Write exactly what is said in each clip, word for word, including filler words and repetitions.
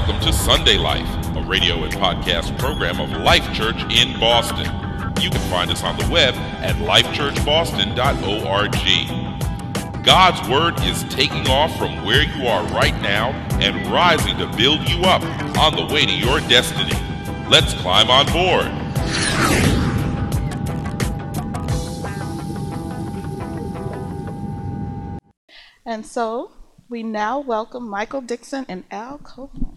Welcome to Sunday Life, a radio and podcast program of Life Church in Boston. You can find us on the web at life church boston dot org. God's Word is taking off from where you are right now and rising to build you up on the way to your destiny. Let's climb on board. And so, we now welcome Michael Dixon and Al Copeland.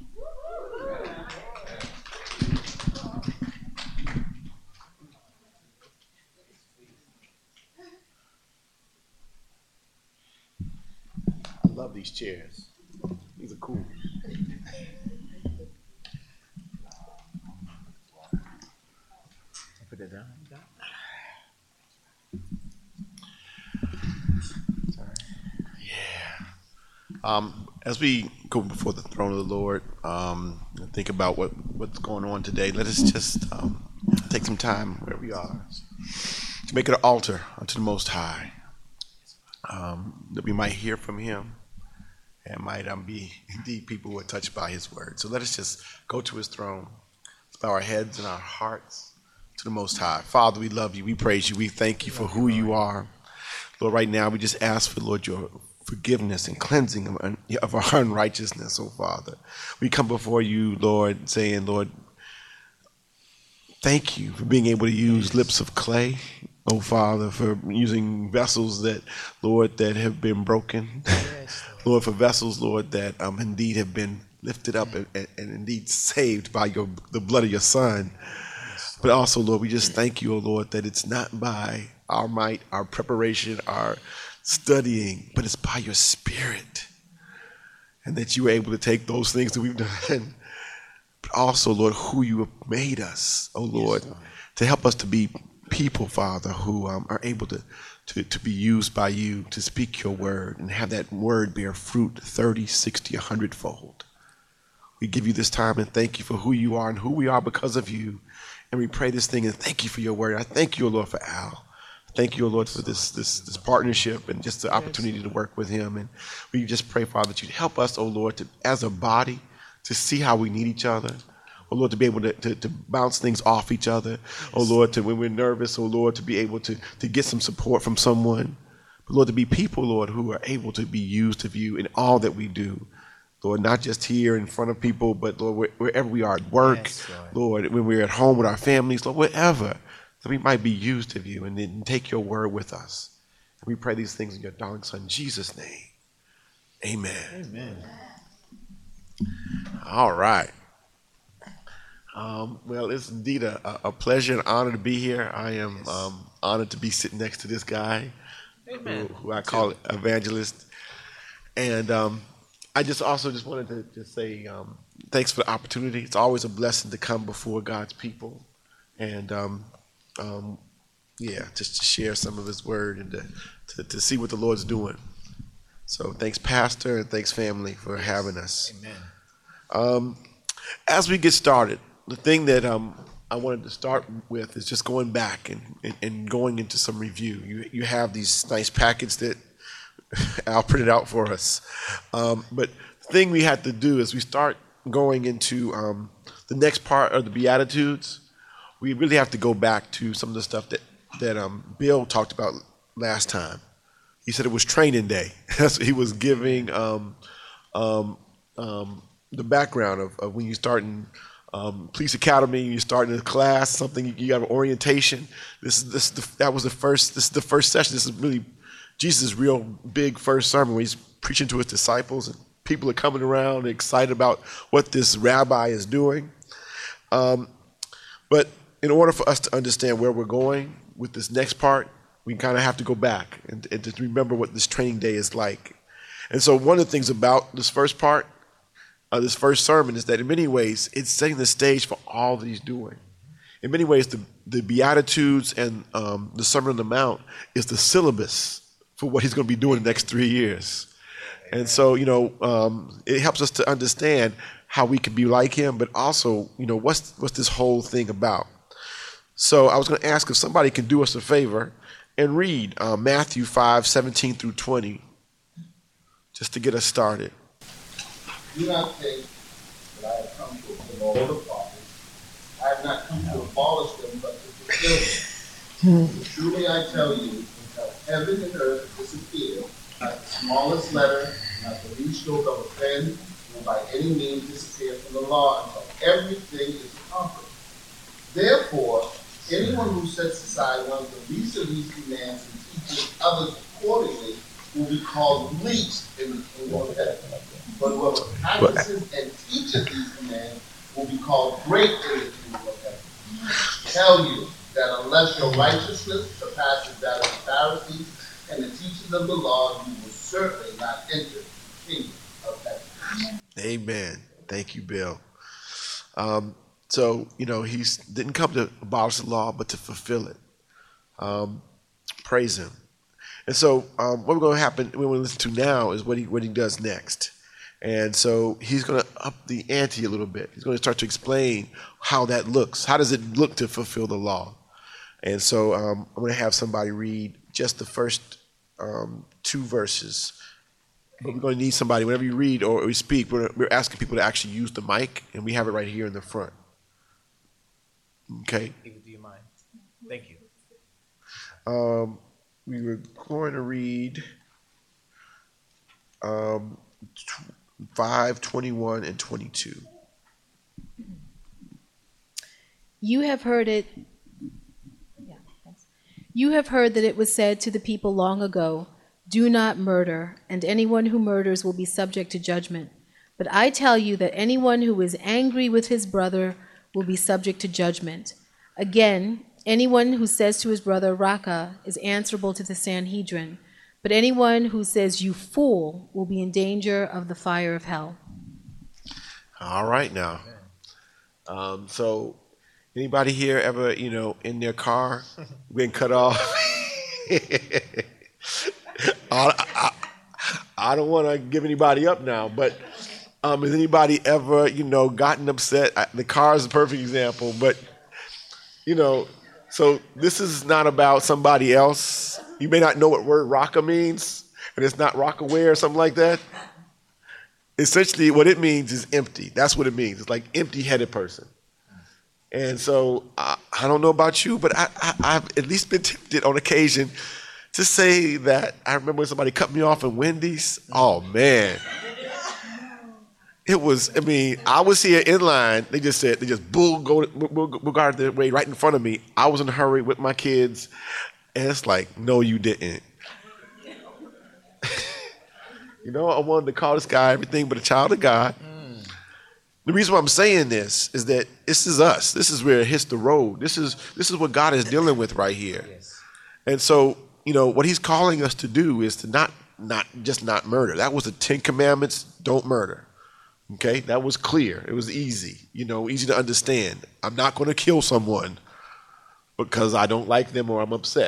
I love these chairs. These are cool. Put that down. Sorry. Yeah. Um, as we go before the throne of the Lord, um, and think about what, what's going on today, let us just um, take some time where we are to make it an altar unto the Most High, um, that we might hear from Him and might um, be indeed people who are touched by His word. So let us just go to His throne, bow our heads and our hearts to the Most High. Father, we love you. We praise you. We thank you for who you are. Lord, right now we just ask for, Lord, your forgiveness and cleansing of, of our unrighteousness, oh Father. We come before you, Lord, saying, Lord, thank you for being able to use lips of clay, oh Father, for using vessels that, Lord, that have been broken. Yes, Lord. Lord, for vessels, Lord, that um, indeed have been lifted up and, and, and indeed saved by your the blood of your Son. Yes, but also, Lord, we just thank you, oh Lord, that it's not by our might, our preparation, our studying, but it's by your Spirit. And that you were able to take those things that we've done, but also, Lord, who you have made us, oh Lord, yes, Lord, to help us to be people, Father, who um, are able to, to, to be used by you to speak your word and have that word bear fruit thirty, sixty, a hundred fold. We give you this time and thank you for who you are and who we are because of you. And we pray this thing and thank you for your word. I thank you, O Lord, for Al. Thank you, O Lord, for this, this, this partnership and just the opportunity to work with him. And we just pray, Father, that you'd help us, O Lord, to, as a body, to see how we need each other. Oh Lord, to be able to, to, to bounce things off each other. Yes. Oh Lord, to when we're nervous, oh Lord, to be able to, to get some support from someone. But Lord, to be people, Lord, who are able to be used of you in all that we do. Lord, not just here in front of people, but Lord, wherever we are at work, yes, Lord. Lord, when we're at home with our families, Lord, wherever, that we might be used of you and then take your word with us. And we pray these things in your darling Son, Jesus' name. Amen. Amen. All right. Um, well, it's indeed a, a pleasure and honor to be here. I am yes. um, honored to be sitting next to this guy, who, who I call Evangelist. And um, I just also just wanted to just say um, thanks for the opportunity. It's always a blessing to come before God's people. And um, um, yeah, just to share some of his word and to, to, to see what the Lord's doing. So thanks, Pastor, and thanks, family, for yes. having us. Amen. Um, as we get started, the thing that um, I wanted to start with is just going back and, and, and going into some review. You you have these nice packets that Al printed out for us. Um, but the thing we had to do is we start going into um, the next part of the Beatitudes. We really have to go back to some of the stuff that, that um, Bill talked about last time. He said it was training day. That's what he was giving um, um, um, the background of, of when you start in Um, police academy, you start in a class, something you have an orientation. This is this the, that was the first. This is the first session. This is really Jesus' real big first sermon where he's preaching to his disciples, and people are coming around excited about what this rabbi is doing. Um, but in order for us to understand where we're going with this next part, we kind of have to go back and, and to remember what this training day is like. And so one of the things about this first part. Uh, this first sermon is that in many ways it's setting the stage for all that he's doing. In many ways, the, the Beatitudes and um, the Sermon on the Mount is the syllabus for what he's going to be doing the next three years. And so, you know, um, it helps us to understand how we can be like him, but also, you know, what's what's this whole thing about? So I was going to ask if somebody can do us a favor and read uh, Matthew five, seventeen through twenty, just to get us started. Do not think that I and all the prophets. I have not come to abolish them, but to fulfill them. Truly I tell you, until heaven and earth disappear, not the smallest letter, not the least stroke of a pen, will by any means disappear from the law until everything is accomplished. Therefore, anyone who sets aside one of the least of these commands and teaches others accordingly will be called least in the kingdom of heaven. But whoever practices and teaches these commands will be called great in the kingdom of heaven. I tell you that unless your righteousness surpasses that of the Pharisees and the teachers of the law, you will certainly not enter the kingdom of heaven. Amen. Thank you, Bill. Um, so, you know, he didn't come to abolish the law, but to fulfill it. Um, praise him. And so um, what we're going to happen, what we're going to listen to now is what he, what he does next. And so he's going to up the ante a little bit. He's going to start to explain how that looks. How does it look to fulfill the law? And so um, I'm going to have somebody read just the first um, two verses. But we're going to need somebody, whenever you read or we speak, we're, we're asking people to actually use the mic, and we have it right here in the front. Okay? Do you mind? Thank you. Um, we were going to read um, five, twenty-one, and twenty-two. You have heard it. Yeah, thanks. You have heard that it was said to the people long ago, "Do not murder, and anyone who murders will be subject to judgment. But I tell you that anyone who is angry with his brother will be subject to judgment. Again, anyone who says to his brother, Raka, is answerable to the Sanhedrin. But anyone who says, you fool, will be in danger of the fire of hell." All right now. Um, so anybody here ever, you know, in their car been cut off? I, I, I don't want to give anybody up now, but um, has anybody ever, you know, gotten upset? I, the car is a perfect example, but, you know, so this is not about somebody else. You may not know what word Raka means, and it's not Rockaware or something like that. Essentially, what it means is empty. That's what it means. It's like empty-headed person. And so I, I don't know about you, but I, I, I've at least been tempted on occasion to say that. I remember when somebody cut me off in Wendy's. Oh, man. It was, I mean, I was here in line. They just said, they just bull go, bull, bull guarded their way right in front of me. I was in a hurry with my kids. And it's like, no, you didn't. You know, I wanted to call this guy everything but a child of God. Mm. The reason why I'm saying this is that this is us. This is where it hits the road. This is this is what God is dealing with right here. Yes. And so, you know, what he's calling us to do is to not not just not murder. That was the Ten Commandments, don't murder. Okay, that was clear. It was easy, you know, easy to understand. I'm not going to kill someone because I don't like them or I'm upset.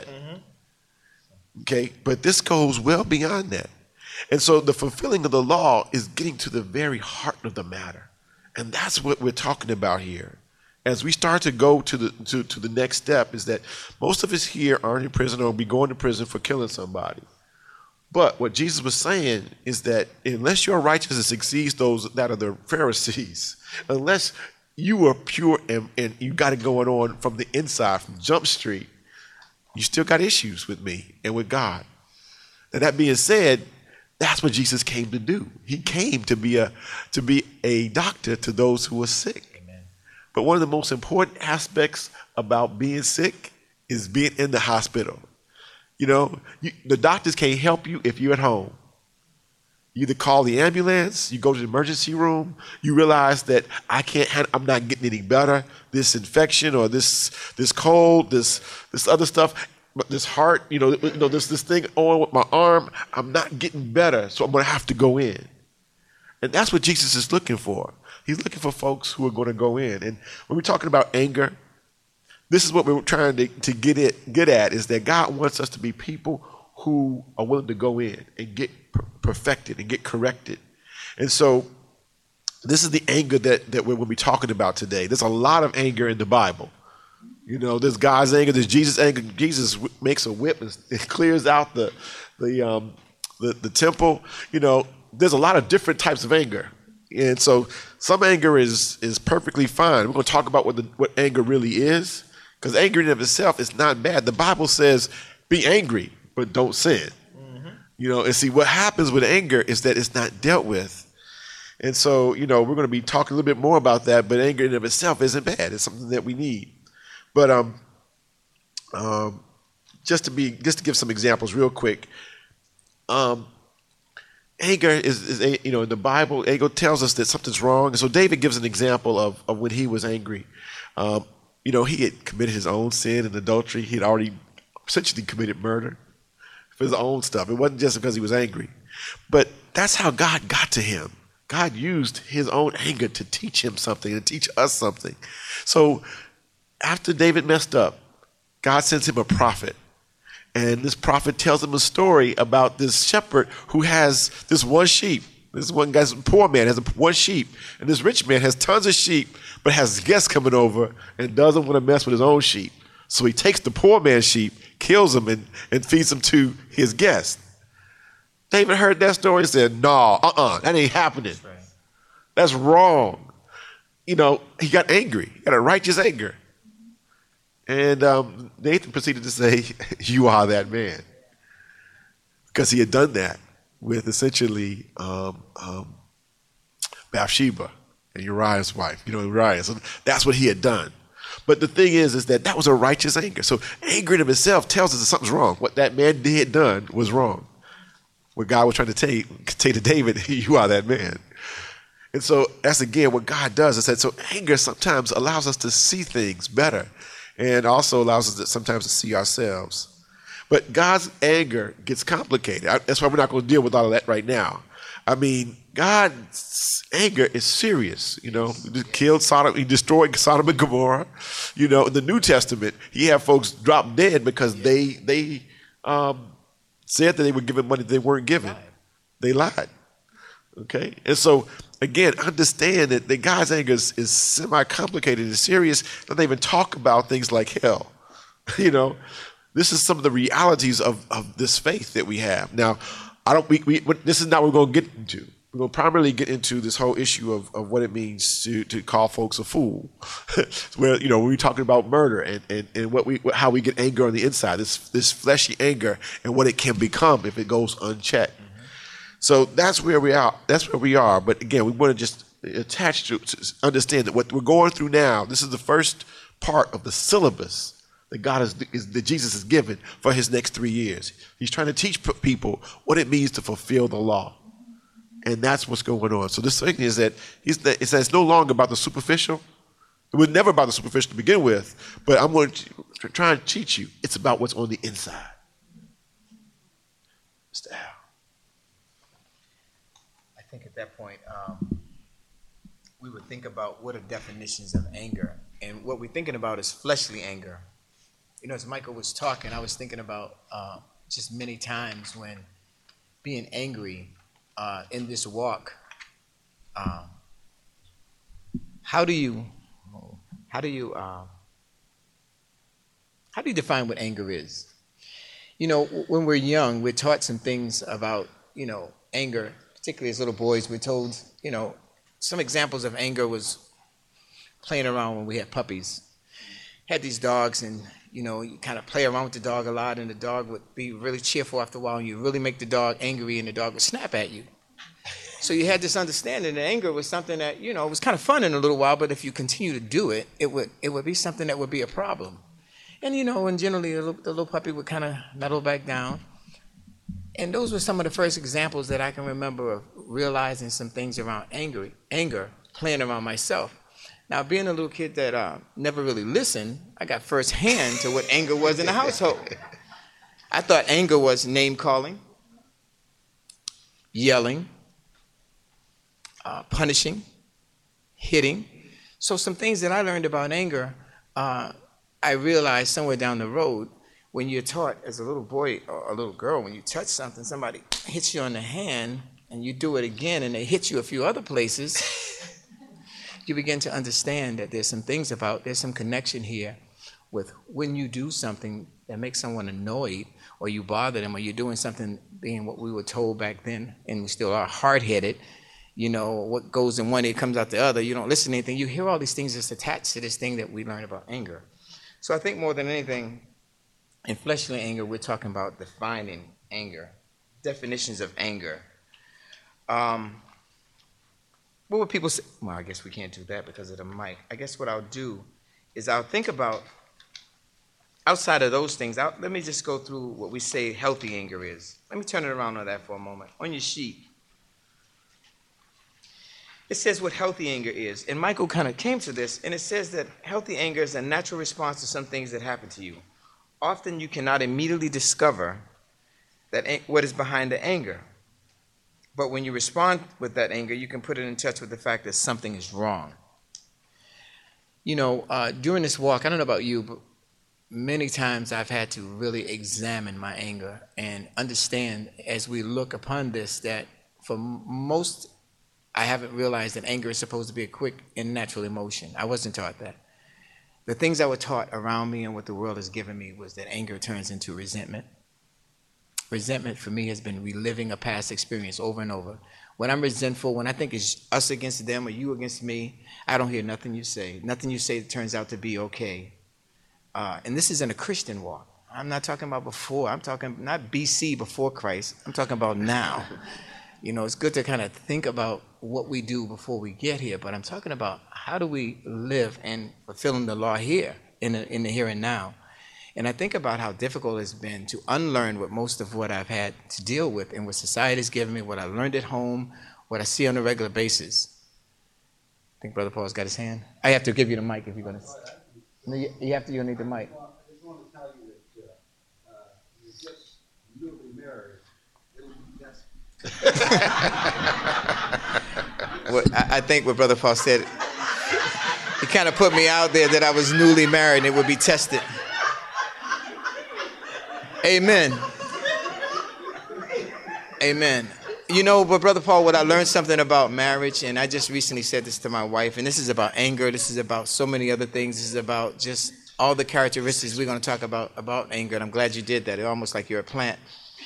Mm-hmm. Okay, but this goes well beyond that. And so the fulfilling of the law is getting to the very heart of the matter. And that's what we're talking about here. As we start to go to the to, to the next step is that most of us here aren't in prison or will be going to prison for killing somebody. But what Jesus was saying is that unless your righteousness exceeds those that of the Pharisees, unless you are pure and, and you got it going on from the inside, from Jump Street, you still got issues with me and with God. Now, that being said, that's what Jesus came to do. He came to be a to be a doctor to those who are sick. Amen. But one of the most important aspects about being sick is being in the hospital. You know, you, the doctors can't help you if you're at home. You either call the ambulance, you go to the emergency room, you realize that I can't, I'm not getting any better. This infection or this this cold, this this other stuff, this heart, you know, you know, this this thing on with my arm, I'm not getting better, so I'm going to have to go in. And that's what Jesus is looking for. He's looking for folks who are going to go in. And when we're talking about anger, this is what we're trying to, to get it get at, is that God wants us to be people who are willing to go in and get per- perfected and get corrected. And so this is the anger that, that we're going to be talking about today. There's a lot of anger in the Bible. You know, there's God's anger, there's Jesus' anger. Jesus makes a whip and it clears out the, the, um, the, the temple. You know, there's a lot of different types of anger. And so some anger is is perfectly fine. We're going to talk about what the, what anger really is, because anger in and of itself is not bad. The Bible says, be angry, but don't sin. Mm-hmm. You know, and see, what happens with anger is that it's not dealt with. And so, you know, we're going to be talking a little bit more about that, but anger in and of itself isn't bad. It's something that we need. But um, um, just to be, just to give some examples real quick, um, anger is, is a, you know, in the Bible, anger tells us that something's wrong. And so David gives an example of, of when he was angry. Um, you know, he had committed his own sin and adultery. He had already essentially committed murder for his own stuff. It wasn't just because he was angry. But that's how God got to him. God used his own anger to teach him something and teach us something. So after David messed up, God sends him a prophet. And this prophet tells him a story about this shepherd who has this one sheep. This one guy's poor man has one sheep. And this rich man has tons of sheep, but has guests coming over and doesn't want to mess with his own sheep. So he takes the poor man's sheep, kills them, and, and feeds them to his guests. David heard that story and said, no, uh-uh, that ain't happening. That's right. That's wrong. You know, he got angry. He got a righteous anger. And um, Nathan proceeded to say, you are that man. Because he had done that with essentially um, um, Bathsheba and Uriah's wife. You know, Uriah. So that's what he had done. But the thing is, is that that was a righteous anger. So anger in of itself tells us that something's wrong. What that man did done was wrong. What God was trying to say, say to David, you are that man. And so that's, again, what God does. Is that so anger sometimes allows us to see things better and also allows us to sometimes to see ourselves. But God's anger gets complicated. I, that's why we're not going to deal with all of that right now. I mean, God's anger is serious. You know, he killed Sodom, he destroyed Sodom and Gomorrah. You know, in the New Testament, he had folks drop dead because they, they, um, said that they were giving money they weren't giving. They lied. Okay? And so, again, understand that, that God's anger is, is semi-complicated and serious. Don't even talk about things like hell. You know, this is some of the realities of, of this faith that we have. Now, I don't. We, we this is not what we're going to get into. We're going to primarily get into this whole issue of, of what it means to, to call folks a fool. Where, you know, we're talking about murder and, and, and what we how we get anger on the inside, this this fleshy anger and what it can become if it goes unchecked. Mm-hmm. So that's where we are. That's where we are. But again, we want to just attach to, to understand that what we're going through now, this is the first part of the syllabus that God is, is that Jesus has given for his next three years. He's trying to teach people what it means to fulfill the law. And that's what's going on. So this thing is that he's that it's, it's no longer about the superficial. It was never about the superficial to begin with, but I'm going to try and teach you. It's about what's on the inside. Mister Al. I think at that point, um, we would think about what are definitions of anger. And what we're thinking about is fleshly anger. You know, as Michael was talking, I was thinking about uh, just many times when being angry uh, in this walk, um, how do you, how do you, uh, how do you define what anger is? You know, when we're young, we're taught some things about, you know, anger, particularly as little boys. We're told, you know, some examples of anger was playing around when we had puppies. Had these dogs, and you know, you kind of play around with the dog a lot, and the dog would be really cheerful after a while, and you really make the dog angry, and the dog would snap at you. So you had this understanding that anger was something that, you know, was kind of fun in a little while, but if you continue to do it, it would it would be something that would be a problem. And you know, and generally the little, the little puppy would kind of settle back down. And those were some of the first examples that I can remember of realizing some things around anger, anger, playing around myself. Now, being a little kid that uh, never really listened, I got first hand to what anger was in the household. I thought anger was name calling, yelling, uh, punishing, hitting. So some things that I learned about anger, uh, I realized somewhere down the road, when you're taught as a little boy or a little girl, when you touch something, somebody hits you on the hand and you do it again and they hit you a few other places, you begin to understand that there's some things about, there's some connection here with when you do something that makes someone annoyed or you bother them or you're doing something being what we were told back then, and we still are hard-headed, you know, what goes in one ear comes out the other. You don't listen to anything. You hear all these things that's attached to this thing that we learn about anger. So I think more than anything, in fleshly anger, we're talking about defining anger, definitions of anger. Um, what would people say? Well, I guess we can't do that because of the mic. I guess what I'll do is I'll think about, outside of those things, I'll, let me just go through what we say healthy anger is. Let me turn it around on that for a moment. On your sheet, it says what healthy anger is. And Michael kind of came to this, and it says that healthy anger is a natural response to some things that happen to you. Often you cannot immediately discover that what is behind the anger. But when you respond with that anger, you can put it in touch with the fact that something is wrong. You know, uh, during this walk, I don't know about you, but many times I've had to really examine my anger and understand as we look upon this that for most, I haven't realized that anger is supposed to be a quick and natural emotion. I wasn't taught that. The things I was taught around me and what the world has given me was that anger turns into resentment. Resentment for me has been reliving a past experience over and over. When I'm resentful, when I think it's us against them or you against me, I don't hear nothing you say. Nothing you say turns out to be okay. Uh, and this is in a Christian walk. I'm not talking about before. I'm talking not B C, before Christ. I'm talking about now. You know, it's good to kind of think about what we do before we get here, but I'm talking about how do we live and fulfilling the law here in the, in the here and now. And I think about how difficult it's been to unlearn what most of what I've had to deal with and what society's given me, what I learned at home, what I see on a regular basis. I think Brother Paul's got his hand. I have to give you the mic if you're going to. No, you, you have to, you'll need the mic. I just want to tell you that uh, uh, you're just newly married. It'll be desperate. Well, I, I think what Brother Paul said, he kind of put me out there that I was newly married and it would be tested. Amen. Amen. You know, but Brother Paul, what I learned something about marriage, and I just recently said this to my wife, and this is about anger, this is about so many other things, this is about just all the characteristics we're going to talk about about anger, and I'm glad you did that. It's almost like you're a plant.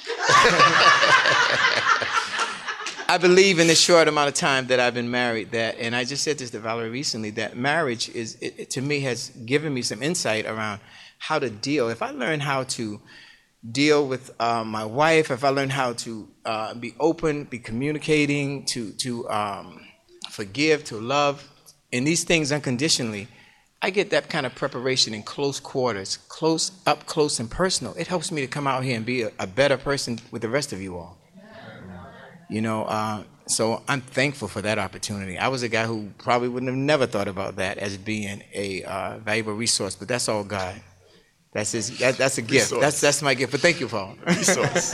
I believe in this short amount of time that I've been married that, and I just said this to Valerie recently, that marriage is, it, it, to me, has given me some insight around how to deal. If I learn how to deal with uh, my wife, if I learn how to uh, be open, be communicating, to, to um, forgive, to love, and these things unconditionally, I get that kind of preparation in close quarters, close, up close and personal. It helps me to come out here and be a, a better person with the rest of you all. You know, uh, so I'm thankful for that opportunity. I was a guy who probably wouldn't have never thought about that as being a uh, valuable resource, but that's all God. That's his. That, that's a gift. Resource. That's that's my gift. But thank you, Paul. Resource.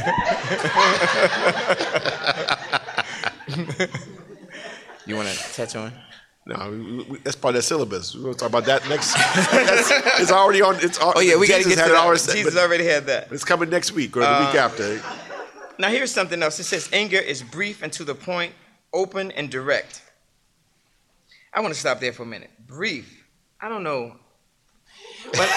You want to touch on? No, we, we, that's part of the syllabus. We're going to talk about that next. That's, it's already on. It's oh yeah, we got to get to that. Already, Jesus but, already had that. But it's coming next week or the uh, week after. Now here's something else. It says anger is brief and to the point, open and direct. I want to stop there for a minute. Brief. I don't know. But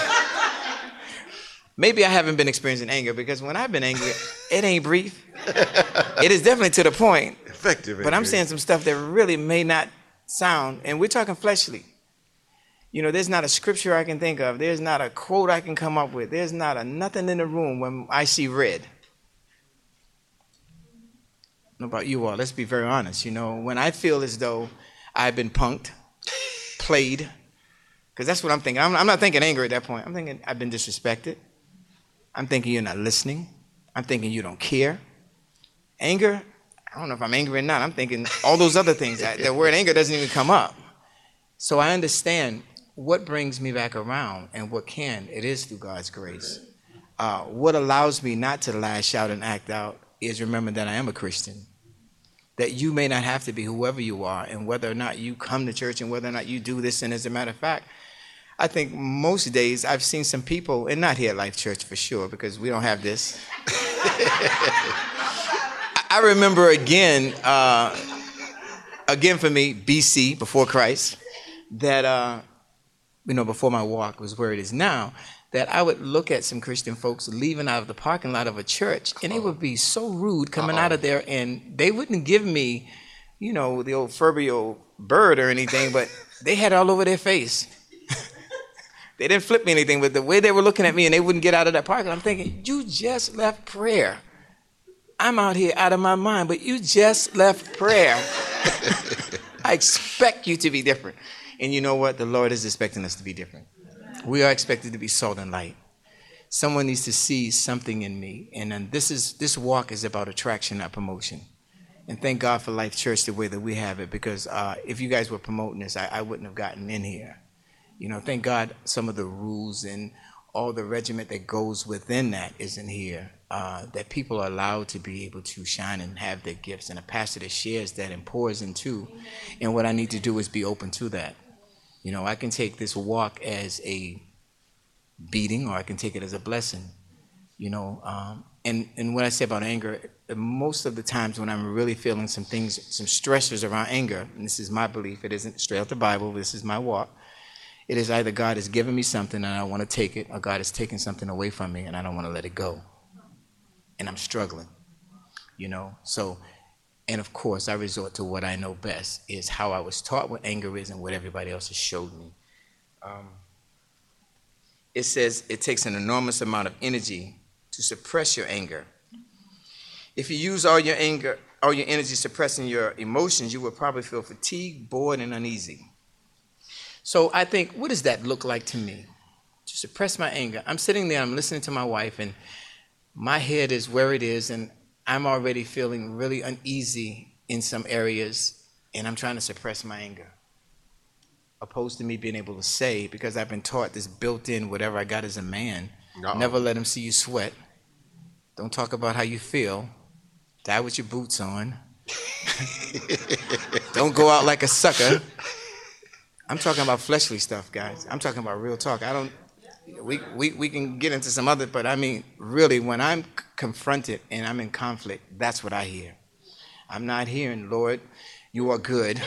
maybe I haven't been experiencing anger because when I've been angry, it ain't brief. It is definitely to the point. Effective. But I'm saying some stuff that really may not sound, and we're talking fleshly. You know, there's not a scripture I can think of. There's not a quote I can come up with. There's not a nothing in the room when I see red. I don't know about you all. Let's be very honest. You know, when I feel as though I've been punked, played, because that's what I'm thinking. I'm, I'm not thinking anger at that point. I'm thinking I've been disrespected. I'm thinking you're not listening. I'm thinking you don't care. Anger, I don't know if I'm angry or not. I'm thinking all those other things. I, the word anger doesn't even come up. So I understand what brings me back around and what can. It is through God's grace. Uh, what allows me not to lash out and act out is remember that I am a Christian. That you may not have to be whoever you are, and whether or not you come to church and whether or not you do this. And as a matter of fact, I think most days I've seen some people, and not here at Life Church for sure, because we don't have this. I remember again, uh, again for me, B C, before Christ, that, uh, you know, before my walk was where it is now, that I would look at some Christian folks leaving out of the parking lot of a church, and they would be so rude coming Uh-oh. out of there, and they wouldn't give me you know, the old Furby old bird or anything, but they had it all over their face. They didn't flip me anything, but the way they were looking at me and they wouldn't get out of that parking, I'm thinking, you just left prayer. I'm out here out of my mind, but you just left prayer. I expect you to be different. And you know what? The Lord is expecting us to be different. We are expected to be salt and light. Someone needs to see something in me. And then this is this walk is about attraction, not promotion. And thank God for Life Church the way that we have it, because uh, if you guys were promoting this, I, I wouldn't have gotten in here. You know, thank God some of the rules and all the regiment that goes within that isn't here, uh, that people are allowed to be able to shine and have their gifts, and a pastor that shares that and pours into. And what I need to do is be open to that. You know, I can take this walk as a beating, or I can take it as a blessing. You know, um, and, and when I say about anger, most of the times when I'm really feeling some things, some stressors around anger, and this is my belief, it isn't straight out the Bible, this is my walk. It is either God has given me something and I want to take it, or God has taken something away from me and I don't want to let it go. And I'm struggling, you know. So, and of course, I resort to what I know best, is how I was taught what anger is and what everybody else has showed me. Um, it says it takes an enormous amount of energy to suppress your anger. If you use all your anger, all your energy suppressing your emotions, you will probably feel fatigued, bored, and uneasy. So I think, what does that look like to me? To suppress my anger. I'm sitting there, I'm listening to my wife, and my head is where it is, and I'm already feeling really uneasy in some areas, and I'm trying to suppress my anger. Opposed to me being able to say, because I've been taught this built-in, whatever I got as a man, Uh-oh. Never let them see you sweat. Don't talk about how you feel. Die with your boots on. Don't go out like a sucker. I'm talking about fleshly stuff, guys. I'm talking about real talk. I don't, we, we, we can get into some other, but I mean, really, when I'm c- confronted and I'm in conflict, that's what I hear. I'm not hearing, Lord, you are good.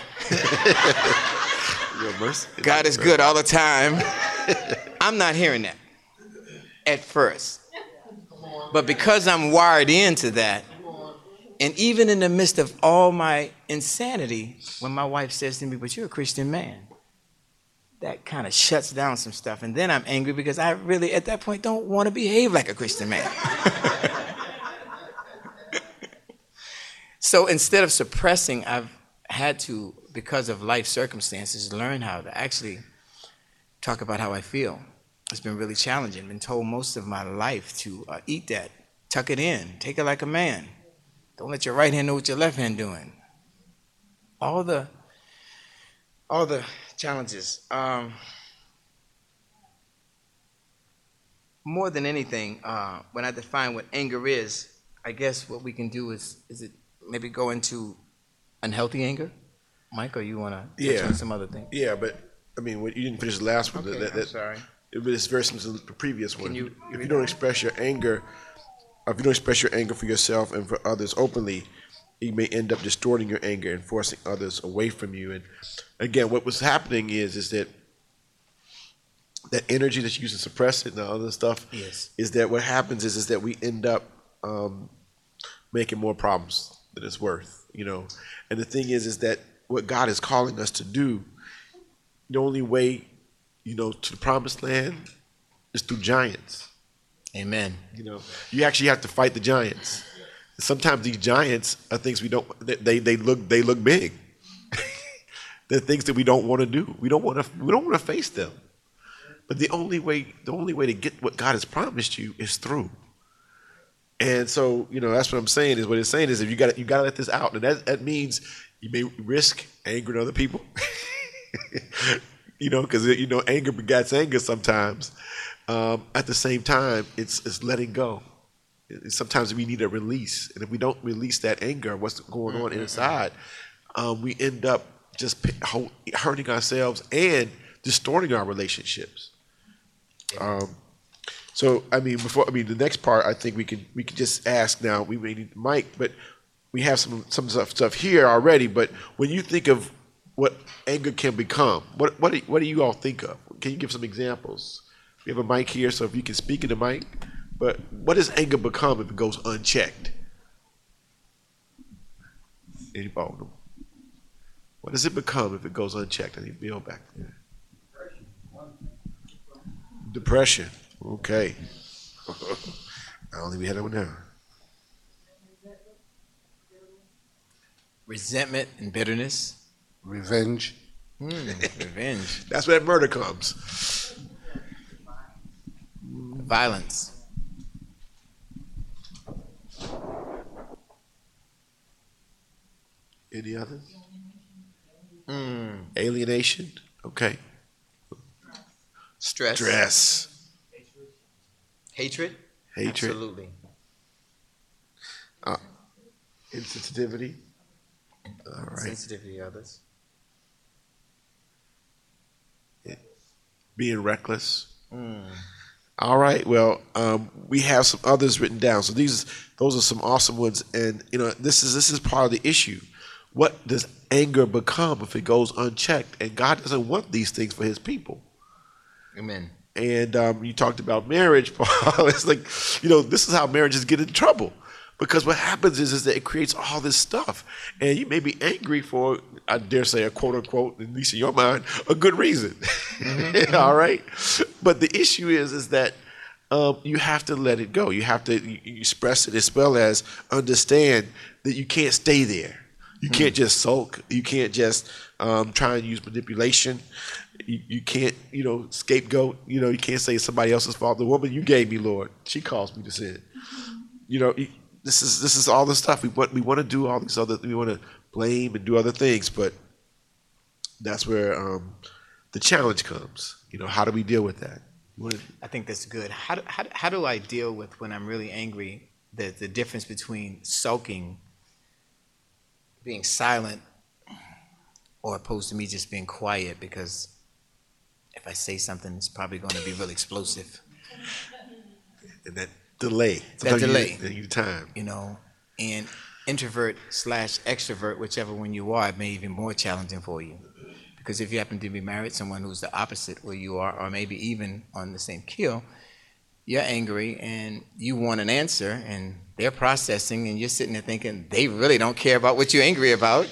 God is good all the time. I'm not hearing that at first. But because I'm wired into that, and even in the midst of all my insanity, when my wife says to me, but you're a Christian man, that kind of shuts down some stuff. And then I'm angry because I really, at that point, don't want to behave like a Christian man. So instead of suppressing, I've had to, because of life circumstances, learn how to actually talk about how I feel. It's been really challenging. I've been told most of my life to uh, eat that, tuck it in, take it like a man. Don't let your right hand know what your left hand doing. All the, all the challenges. Um, more than anything, uh, when I define what anger is, I guess what we can do is, is it maybe go into unhealthy anger? Mike, or you want to touch Yeah. on some other thing? Yeah, but I mean, what- you didn't finish the last one. Okay, that, I'm that, sorry. It was very similar to the previous one. you- if you don't express your anger, if you don't express your anger for yourself and for others openly, you may end up distorting your anger and forcing others away from you. And again, what was happening is is that that energy that's used to suppress it and the other stuff Yes. is that what happens is is that we end up um, making more problems than it's worth, you know. And the thing is is that what God is calling us to do, the only way, you know, to the promised land is through giants. Amen. You know, you actually have to fight the giants. Sometimes these giants are things we don't. They they look they look big. They're things that we don't want to do. We don't want to. We don't want to face them. But the only way the only way to get what God has promised you is through. And so, you know, that's what I'm saying. Is what it's saying is if you got you got to let this out, and that that means you may risk angering other people. You know, because you know anger begets anger sometimes. Um, at the same time, it's it's letting go. It, sometimes we need a release, and if we don't release that anger, what's going on inside, um, we end up just p- ho- hurting ourselves and distorting our relationships. Um, so, I mean, before I mean the next part, I think we can we can just ask now. We may need the mic, but we have some some stuff, stuff here already. But when you think of what anger can become, what what do, what do you all think of? Can you give some examples? We have a mic here, so if you can speak in the mic. But what does anger become if it goes unchecked? Anybody? What does it become if it goes unchecked? I need Bill back there. Depression. Okay. I don't think we had that one down. Resentment and bitterness. Revenge. Mm, revenge. That's where that murder comes. Violence. Any others? Mm. Alienation. Okay. Stress. Stress. Hatred. Hatred. Absolutely. Uh, insensitivity. All right. Sensitivity to others. Being reckless. Mm. All right. Well, um, we have some others written down. So these, those are some awesome ones. And you know, this is this is part of the issue. What does anger become if it goes unchecked? And God doesn't want these things for His people. Amen. And um, you talked about marriage, Paul. It's like, you know, this is how marriages get in trouble. Because what happens is, is that it creates all this stuff. And you may be angry for, I dare say, a quote unquote, at least in your mind, a good reason. Mm-hmm. All right? But the issue is, is that um, you have to let it go. You have to you, you express it as well as understand that you can't stay there. You mm-hmm. can't just sulk. You can't just um, try and use manipulation. You, you can't, you know, scapegoat. You know, you can't say it's somebody else's fault. The woman you gave me, Lord, she caused me to sin. You know, this is this is all the stuff we want. We want to do all these other. We want to blame and do other things, but that's where um, the challenge comes. You know, how do we deal with that? Wanna... I think that's good. How do, how, how do I deal with when I'm really angry? The the difference between sulking, being silent, or opposed to me just being quiet, because if I say something, it's probably going to be really explosive. And that delay. That delay. You need time. You know, and introvert slash extrovert, whichever one you are, it may be even more challenging for you. Because if you happen to be married, someone who's the opposite where you are, or maybe even on the same keel, you're angry and you want an answer, and they're processing, and you're sitting there thinking, they really don't care about what you're angry about.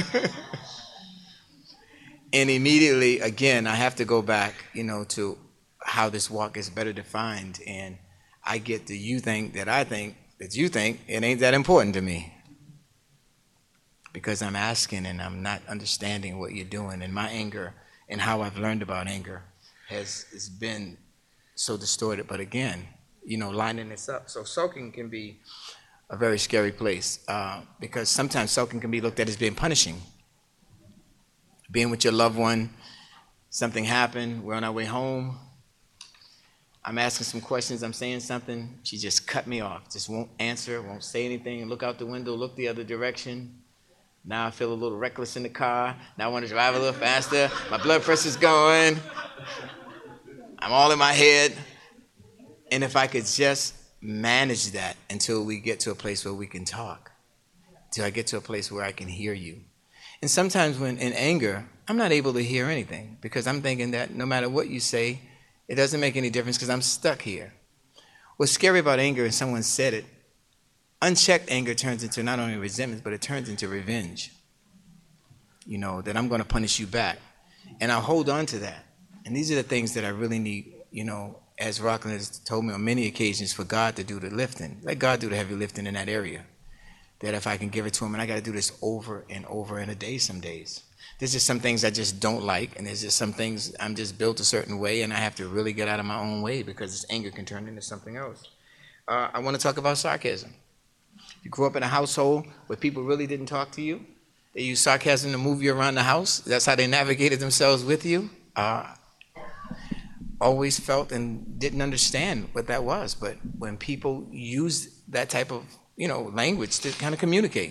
And immediately, again, I have to go back, you know, to how this walk is better defined. And I get the you think that I think that you think it ain't that important to me. Because I'm asking and I'm not understanding what you're doing. And my anger and how I've learned about anger has, has been so distorted. But again, you know, lining this up. So sulking can be a very scary place uh, because sometimes sulking can be looked at as being punishing. Being with your loved one, something happened, we're on our way home. I'm asking some questions, I'm saying something, she just cut me off, just won't answer, won't say anything, look out the window, look the other direction. Now I feel a little reckless in the car, now I want to drive a little faster, my blood pressure's going, I'm all in my head. And if I could just manage that until we get to a place where we can talk, till I get to a place where I can hear you. And sometimes when in anger, I'm not able to hear anything because I'm thinking that no matter what you say, it doesn't make any difference because I'm stuck here. What's scary about anger, and someone said it, unchecked anger turns into not only resentment, but it turns into revenge. You know, that I'm going to punish you back. And I'll hold on to that. And these are the things that I really need, you know, as Rockland has told me on many occasions, for God to do the lifting. Let God do the heavy lifting in that area. That if I can give it to him, and I got to do this over and over in a day some days. There's just some things I just don't like, and there's just some things I'm just built a certain way, and I have to really get out of my own way because this anger can turn into something else. Uh, I want to talk about sarcasm. You grew up in a household where people really didn't talk to you. They used sarcasm to move you around the house. That's how they navigated themselves with you. Uh, always felt and didn't understand what that was, but when people used that type of you know, language to kind of communicate.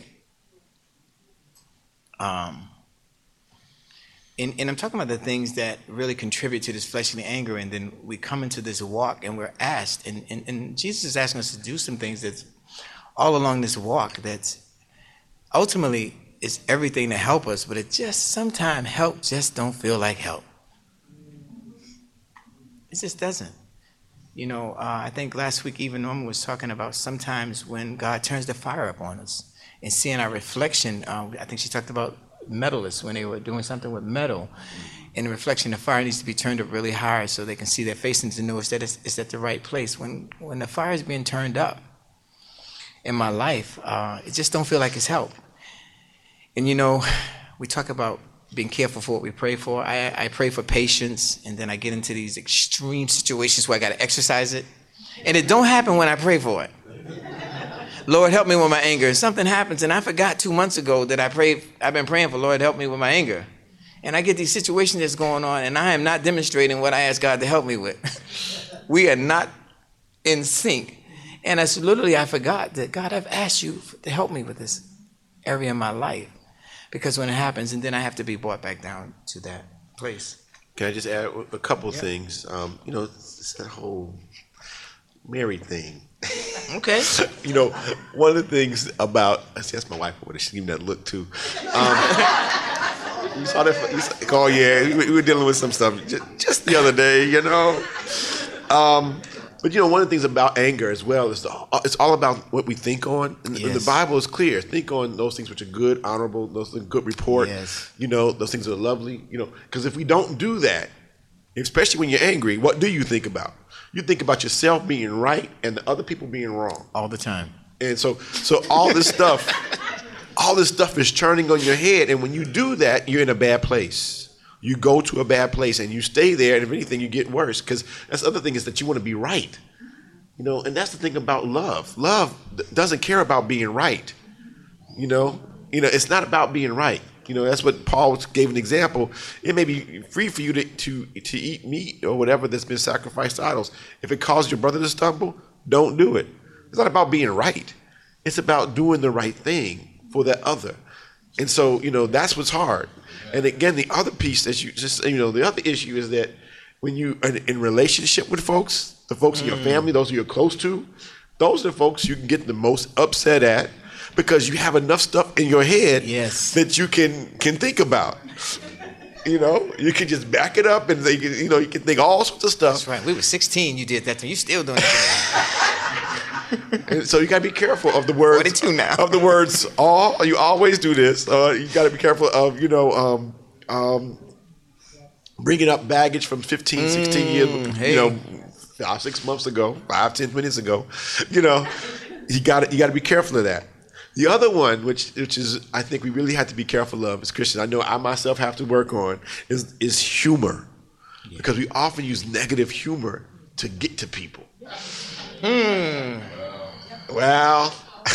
Um, and, and I'm talking about the things that really contribute to this fleshly anger, and then we come into this walk and we're asked, and, and, and Jesus is asking us to do some things that's all along this walk that ultimately is everything to help us, but it just sometimes help just don't feel like help. It just doesn't. You know, uh, I think last week even Norman was talking about sometimes when God turns the fire up on us and seeing our reflection. Uh, I think she talked about metalists when they were doing something with metal. And the reflection of fire needs to be turned up really high so they can see their face and to know that it's, it's at the right place. When when the fire is being turned up in my life, uh, it just don't feel like it's help. And you know, we talk about being careful for what we pray for. I, I pray for patience, and then I get into these extreme situations where I got to exercise it. And it don't happen when I pray for it. Lord, help me with my anger. And something happens, and I forgot two months ago that I prayed, I've been praying for, Lord, help me with my anger. And I get these situations that's going on, and I am not demonstrating what I asked God to help me with. We are not in sync. And it's literally, I forgot that, God, I've asked you to help me with this area in my life. Because when it happens, and then I have to be brought back down to that place. Can I just add a couple of Yeah. things? Um, you know, it's that whole married thing. Okay. You know, one of the things about, see, that's my wife over there. She gave me that look too. Um, you saw that? You saw, oh yeah, we, we were dealing with some stuff just, just the other day. You know. Um, But you know, one of the things about anger as well is the, it's all about what we think on. And, Yes. and the Bible is clear. Think on those things which are good, honorable, those things good report. Yes. You know, those things that are lovely. You know, because if we don't do that, especially when you're angry, what do you think about? You think about yourself being right and the other people being wrong. All the time. And so, so all this stuff, all this stuff is churning on your head. And when you do that, you're in a bad place. You go to a bad place and you stay there, and if anything, you get worse. Because that's the other thing is that you want to be right. You know, and that's the thing about love. Love doesn't care about being right. You know, you know, it's not about being right. You know, that's what Paul gave an example. It may be free for you to, to, to eat meat or whatever that's been sacrificed to idols. If it causes your brother to stumble, don't do it. It's not about being right. It's about doing the right thing for that other. And so, you know, that's what's hard. And again, the other piece that you just, you know, the other issue is that when you are in relationship with folks, the folks in your family, those who you're close to, those are the folks you can get the most upset at because you have enough stuff in your head Yes. that you can can think about. You know, you can just back it up and they can, you know, you can think all sorts of stuff. That's right. We were sixteen. You did that. You still doing that. And so you gotta be careful of the words. forty-two now. Of the words. All you always do this. Uh, you gotta be careful of you know um, um, bringing up baggage from fifteen, sixteen years. hey. You know, five, six months ago, five, ten minutes ago. You know, you got you got to be careful of that. The other one, which which is I think we really have to be careful of as Christians. I know I myself have to work on is is humor, yeah. Because we often use negative humor to get to people. Hmm. Well,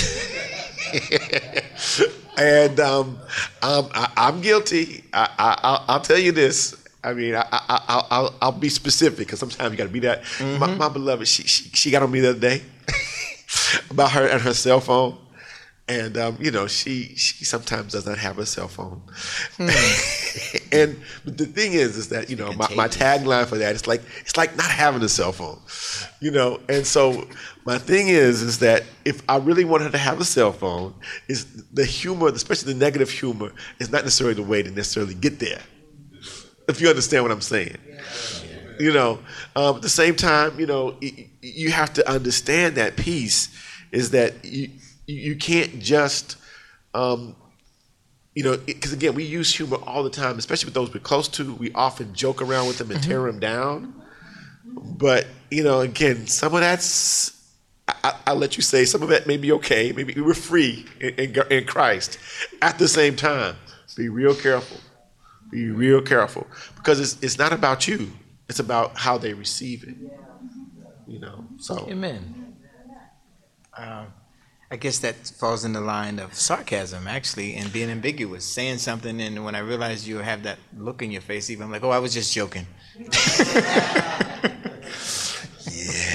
and um, um, I, I'm guilty. I, I, I'll, I'll tell you this. I mean, I, I, I'll, I'll, I'll be specific because sometimes you got to be that. Mm-hmm. My, my beloved, she, she she got on me the other day about her and her cell phone, and um, you know, she she sometimes does not have a cell phone. Hmm. And but the thing is, is that you know, my, my tagline for that is like it's like not having a cell phone, you know. And so my thing is, is that if I really want her to have a cell phone, is the humor, especially the negative humor, is not necessarily the way to necessarily get there. If you understand what I'm saying, you know. Um, at the same time, you know, y- you have to understand that piece is that you you can't just, um, you know, because again, we use humor all the time, especially with those we're close to. We often joke around with them and tear them down. But you know, again, some of that's. I, I'll let you say some of that may be okay. Maybe we were free in, in, in Christ. At the same time, be real careful. Be real careful because it's it's not about you. It's about how they receive it. You know. So. Amen. Uh, I guess that falls in the line of sarcasm, actually, and being ambiguous, saying something, and when I realize you have that look in your face, even I'm like, oh, I was just joking. Yeah.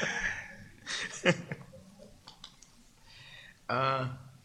uh,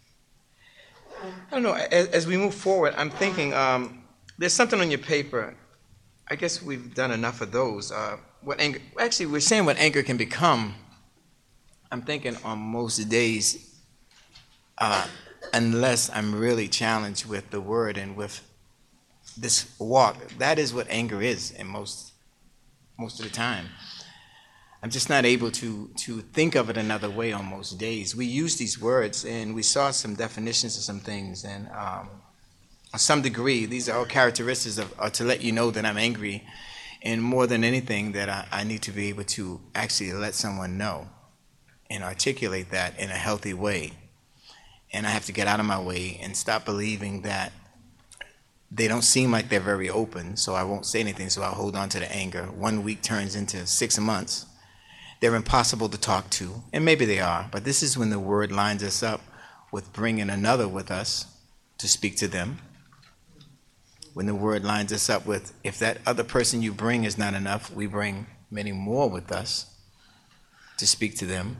I don't know. As, as we move forward, I'm thinking um, there's something on your paper. I guess we've done enough of those. Uh, what anger? Actually, we're saying what anger can become. I'm thinking on most days, uh, unless I'm really challenged with the word and with this walk, that is what anger is, in most most of the time. I'm just not able to to think of it another way on most days. We use these words, and we saw some definitions of some things, and um, some degree, these are all characteristics of, are to let you know that I'm angry, and more than anything, that I, I need to be able to actually let someone know and articulate that in a healthy way. And I have to get out of my way and stop believing that they don't seem like they're very open, so I won't say anything, so I'll hold on to the anger. One week turns into six months. They're impossible to talk to, and maybe they are, but this is when the word lines us up with bringing another with us to speak to them. When the word lines us up with, if that other person you bring is not enough, we bring many more with us to speak to them.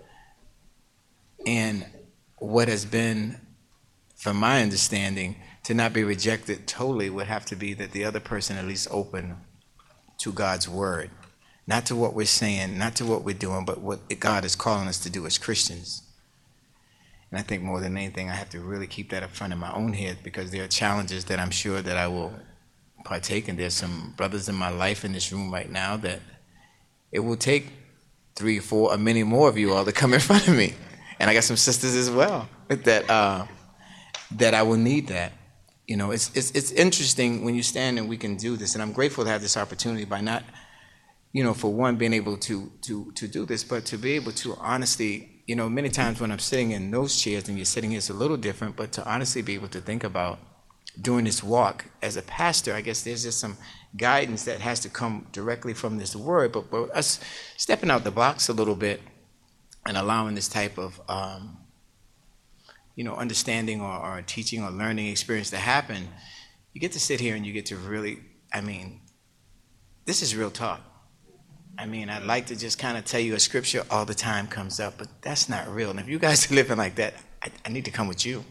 And what has been, from my understanding, to not be rejected totally would have to be that the other person at least open to God's word. Not to what we're saying, not to what we're doing, but what God is calling us to do as Christians. And I think more than anything, I have to really keep that up front in my own head, because there are challenges that I'm sure that I will partake in. There's some brothers in my life in this room right now that it will take three, four, or many more of you all to come in front of me. And I got some sisters as well that uh, that I will need that. You know, it's, it's it's interesting when you stand and we can do this, and I'm grateful to have this opportunity by not, you know, for one, being able to to to do this, but to be able to honestly, you know, many times when I'm sitting in those chairs and you're sitting here, it's a little different, but to honestly be able to think about doing this walk as a pastor, I guess there's just some guidance that has to come directly from this word, but, but us stepping out the box a little bit and allowing this type of, um, you know, understanding or, or teaching or learning experience to happen, you get to sit here and you get to really, I mean, this is real talk. I mean, I'd like to just kind of tell you a scripture all the time comes up, but that's not real. And if you guys are living like that, I, I need to come with you.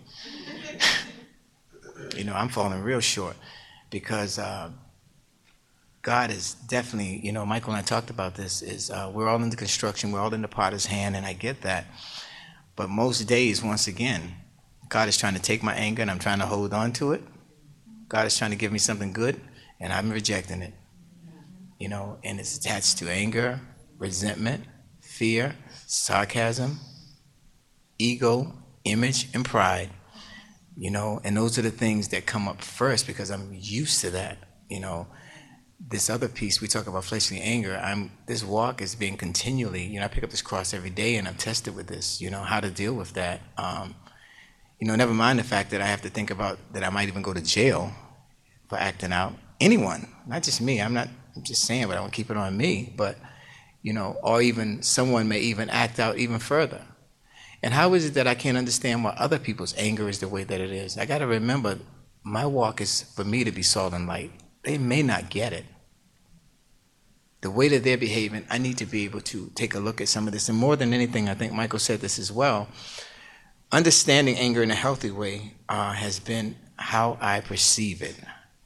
You know, I'm falling real short because uh, God is definitely, you know, Michael and I talked about this, is uh, we're all in the construction, we're all in the potter's hand, and I get that. But most days, once again, God is trying to take my anger and I'm trying to hold on to it. God is trying to give me something good and I'm rejecting it. You know, and it's attached to anger, resentment, fear, sarcasm, ego, image, and pride. You know, and those are the things that come up first because I'm used to that. You know, this other piece, we talk about fleshly anger. I'm this walk is being continually, you know, I pick up this cross every day and I'm tested with this, you know, how to deal with that. Um, you know, never mind the fact that I have to think about that I might even go to jail for acting out. Anyone, not just me. I'm not I'm just saying, but I don't keep it on me. But, you know, or even someone may even act out even further. And how is it that I can't understand why other people's anger is the way that it is? I got to remember, my walk is for me to be salt and light. They may not get it. The way that they're behaving, I need to be able to take a look at some of this. And more than anything, I think Michael said this as well, understanding anger in a healthy way uh, has been how I perceive it.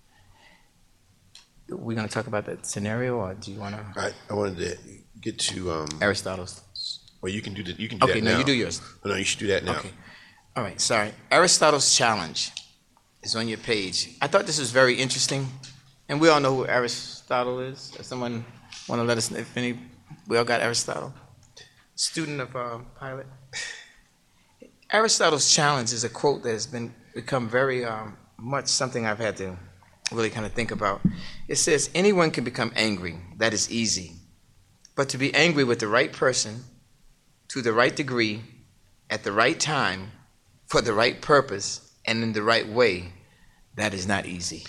We're going to talk about that scenario, or do you want to? I, I wanted to get to um, Aristotle's. Well, you can do that. You can do okay, that no, now. you do yours. No, you should do that now. Okay. All right, sorry. Aristotle's challenge is on your page. I thought this was very interesting, and we all know who Aristotle is. If someone want to let us know if any, we all got Aristotle. Student of uh, Pilate. Aristotle's challenge is a quote that has been become very um, much something I've had to really kind of think about. It says, anyone can become angry. That is easy. But to be angry with the right person, to the right degree, at the right time, for the right purpose, and in the right way, that is not easy.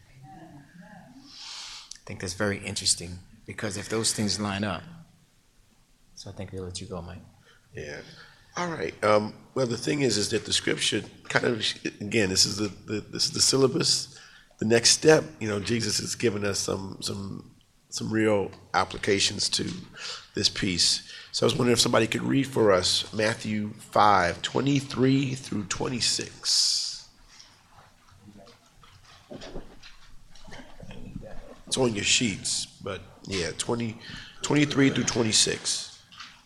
I think that's very interesting, because if those things line up, so I think we'll let you go, Mike. Yeah. All right. Um, well, the thing is, is that the scripture kind of, again, this is the, the this is the syllabus. The next step, you know, Jesus has given us some some some real applications to this piece. So I was wondering if somebody could read for us Matthew five, twenty-three through twenty-six. It's on your sheets, but yeah, twenty, twenty-three through twenty-six.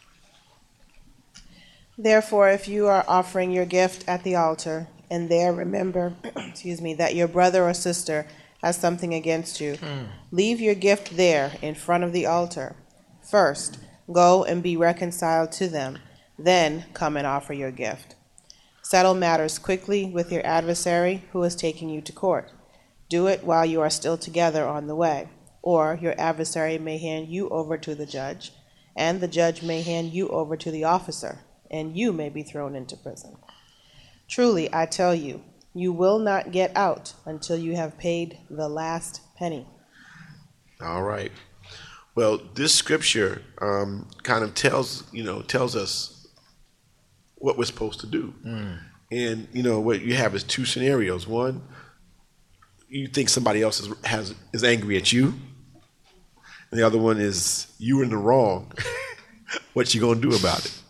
Therefore, if you are offering your gift at the altar, and there remember, excuse me, that your brother or sister has something against you, mm. leave your gift there in front of the altar. First, go and be reconciled to them. Then come and offer your gift. Settle matters quickly with your adversary who is taking you to court. Do it while you are still together on the way, or your adversary may hand you over to the judge, and the judge may hand you over to the officer, and you may be thrown into prison. Truly, I tell you, you will not get out until you have paid the last penny. All right. Well, this scripture um, kind of tells, you know, tells us what we're supposed to do. Mm. And, you know, what you have is two scenarios. One, you think somebody else is, has, is angry at you. And the other one is you in the wrong. What you going to do about it?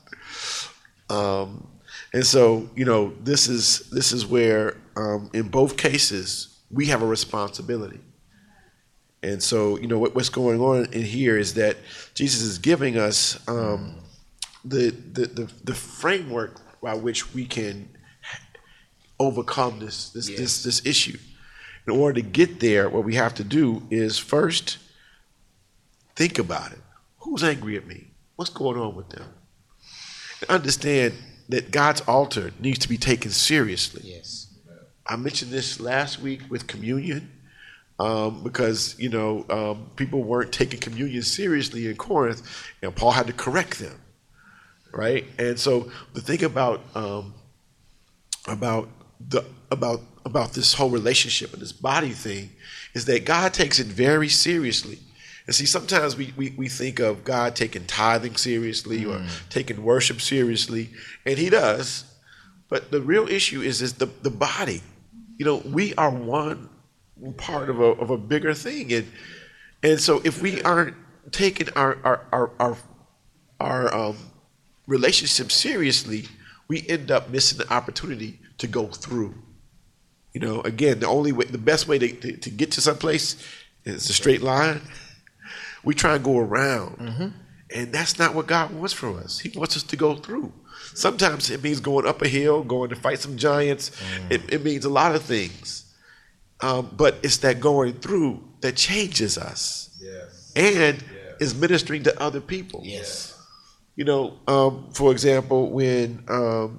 Um, and so, you know, this is, this is where, um, in both cases, we have a responsibility. And so, you know, what, what's going on in here is that Jesus is giving us um, the, the the the framework by which we can overcome this this, yes. this this issue. In order to get there, what we have to do is first think about it. Who's angry at me? What's going on with them? And understand that God's altar needs to be taken seriously. Yes. I mentioned this last week with communion. Um, because, you know, um, people weren't taking communion seriously in Corinth, and Paul had to correct them, right? And so the thing about um, about the about about this whole relationship and this body thing is that God takes it very seriously. And see, sometimes we we, we think of God taking tithing seriously mm. or taking worship seriously, and He does. But the real issue is is the the body. You know, we are one part of a of a bigger thing, and and so if we aren't taking our our our our, our um, relationship seriously, we end up missing the opportunity to go through. You know, again, the only way, the best way to to, to get to someplace is a straight line. We try and go around, mm-hmm. and that's not what God wants from us. He wants us to go through. Sometimes it means going up a hill, going to fight some giants. Mm. It, it means a lot of things. Um, but it's that going through that changes us, yes. and yes. is ministering to other people. Yes. You know, um, for example, when um,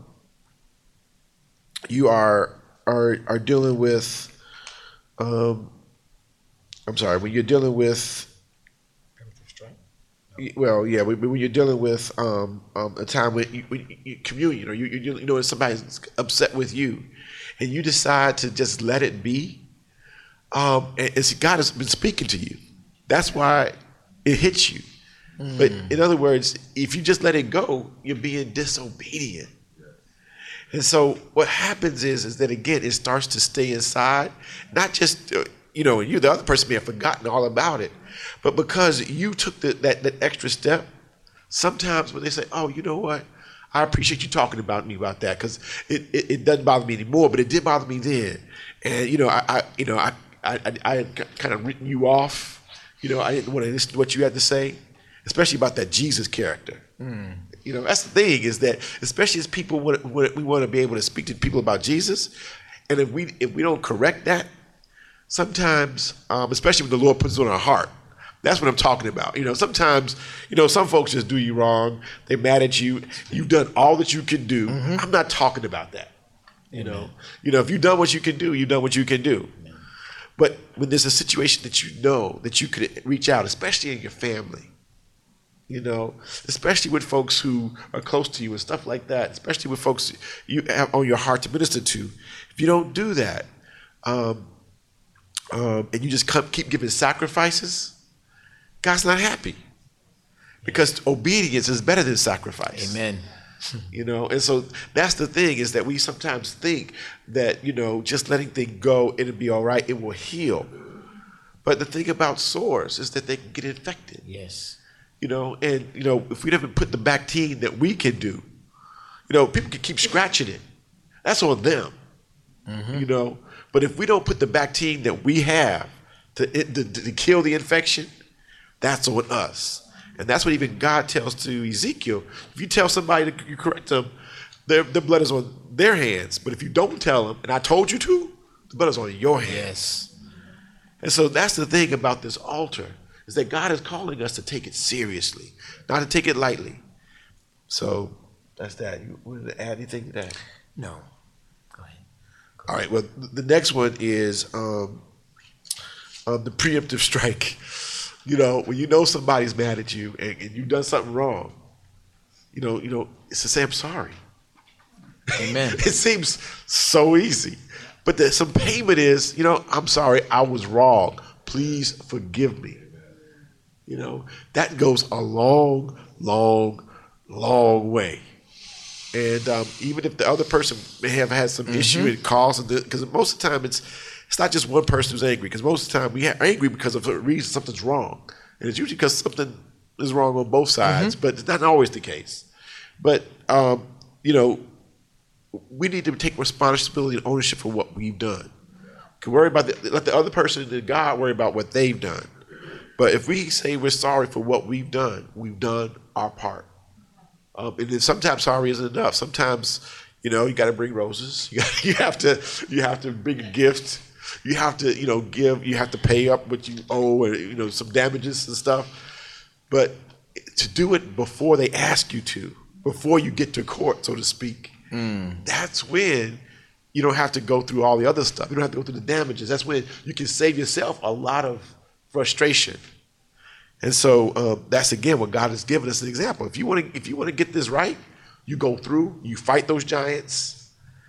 you are are are dealing with, um, I'm sorry, when you're dealing with, well, yeah, when, when you're dealing with um, um, a time when you, when you communion, or you, you you know, somebody's upset with you, and you decide to just let it be. Um, and it's, God has been speaking to you. That's why it hits you. Mm. But in other words, if you just let it go, you're being disobedient. And so what happens is, is that again, it starts to stay inside. Not just, uh, you know, you, the other person may have forgotten all about it, but because you took the, that, that extra step, sometimes when they say, oh, you know what? I appreciate you talking about me about that, because it, it, it doesn't bother me anymore, but it did bother me then. And, you know, I, I you know, I, I, I had kind of written you off. You know, I didn't want to listen to what you had to say, especially about that Jesus character. Mm. You know, that's the thing, is that especially as people, we want to be able to speak to people about Jesus, and if we if we don't correct that, sometimes, um, especially when the Lord puts it on our heart, that's what I'm talking about. You know, sometimes, you know, some folks just do you wrong. They're mad at you. You've done all that you can do. Mm-hmm. I'm not talking about that. You Amen. know, you know, if you've done what you can do, you've done what you can do. Amen. But when there's a situation that you know that you could reach out, especially in your family, you know, especially with folks who are close to you and stuff like that, especially with folks you have on your heart to minister to, if you don't do that, um, um, and you just come, keep giving sacrifices, God's not happy, because obedience is better than sacrifice. Amen. You know, and so that's the thing, is that we sometimes think that, you know, just letting things go, it'll be all right, it will heal. But the thing about sores is that they can get infected. Yes. You know, and, you know, if we never put the Bactine that we can do, you know, people can keep scratching it. That's on them, mm-hmm. you know. But if we don't put the Bactine that we have to, to, to kill the infection, that's on us. And that's what even God tells to Ezekiel. If you tell somebody to you correct them, their, their blood is on their hands. But if you don't tell them, and I told you to, the blood is on your hands. Yes. And so that's the thing about this altar, is that God is calling us to take it seriously, not to take it lightly. So that's that. You wanted to add anything to that? No. Go ahead. Go All right. Well, the next one is um, um, the preemptive strike. You know, when you know somebody's mad at you and, and you've done something wrong, you know, you know, it's to say I'm sorry. Amen. It seems so easy, but the, some payment is, you know, I'm sorry, I was wrong. Please forgive me. You know, that goes a long, long, long way. And um, even if the other person may have had some mm-hmm. issue and cause, because most of the time it's it's not just one person who's angry. Because most of the time we are angry because of a reason something's wrong, and it's usually because something is wrong on both sides. Mm-hmm. But it's not always the case. But um, you know, we need to take responsibility and ownership for what we've done. Can worry about the, let the other person and God worry about what they've done. But if we say we're sorry for what we've done, we've done our part. Um, and then sometimes sorry isn't enough. Sometimes, you know, you got to bring roses. You, got, you have to, you have to bring a gift. You have to, you know, give. You have to pay up what you owe, and you know, some damages and stuff. But to do it before they ask you to, before you get to court, so to speak, mm. that's when you don't have to go through all the other stuff. You don't have to go through the damages. That's when you can save yourself a lot of frustration. And so uh, that's again what God has given us an example. If you want to, if you want to get this right, you go through, you fight those giants,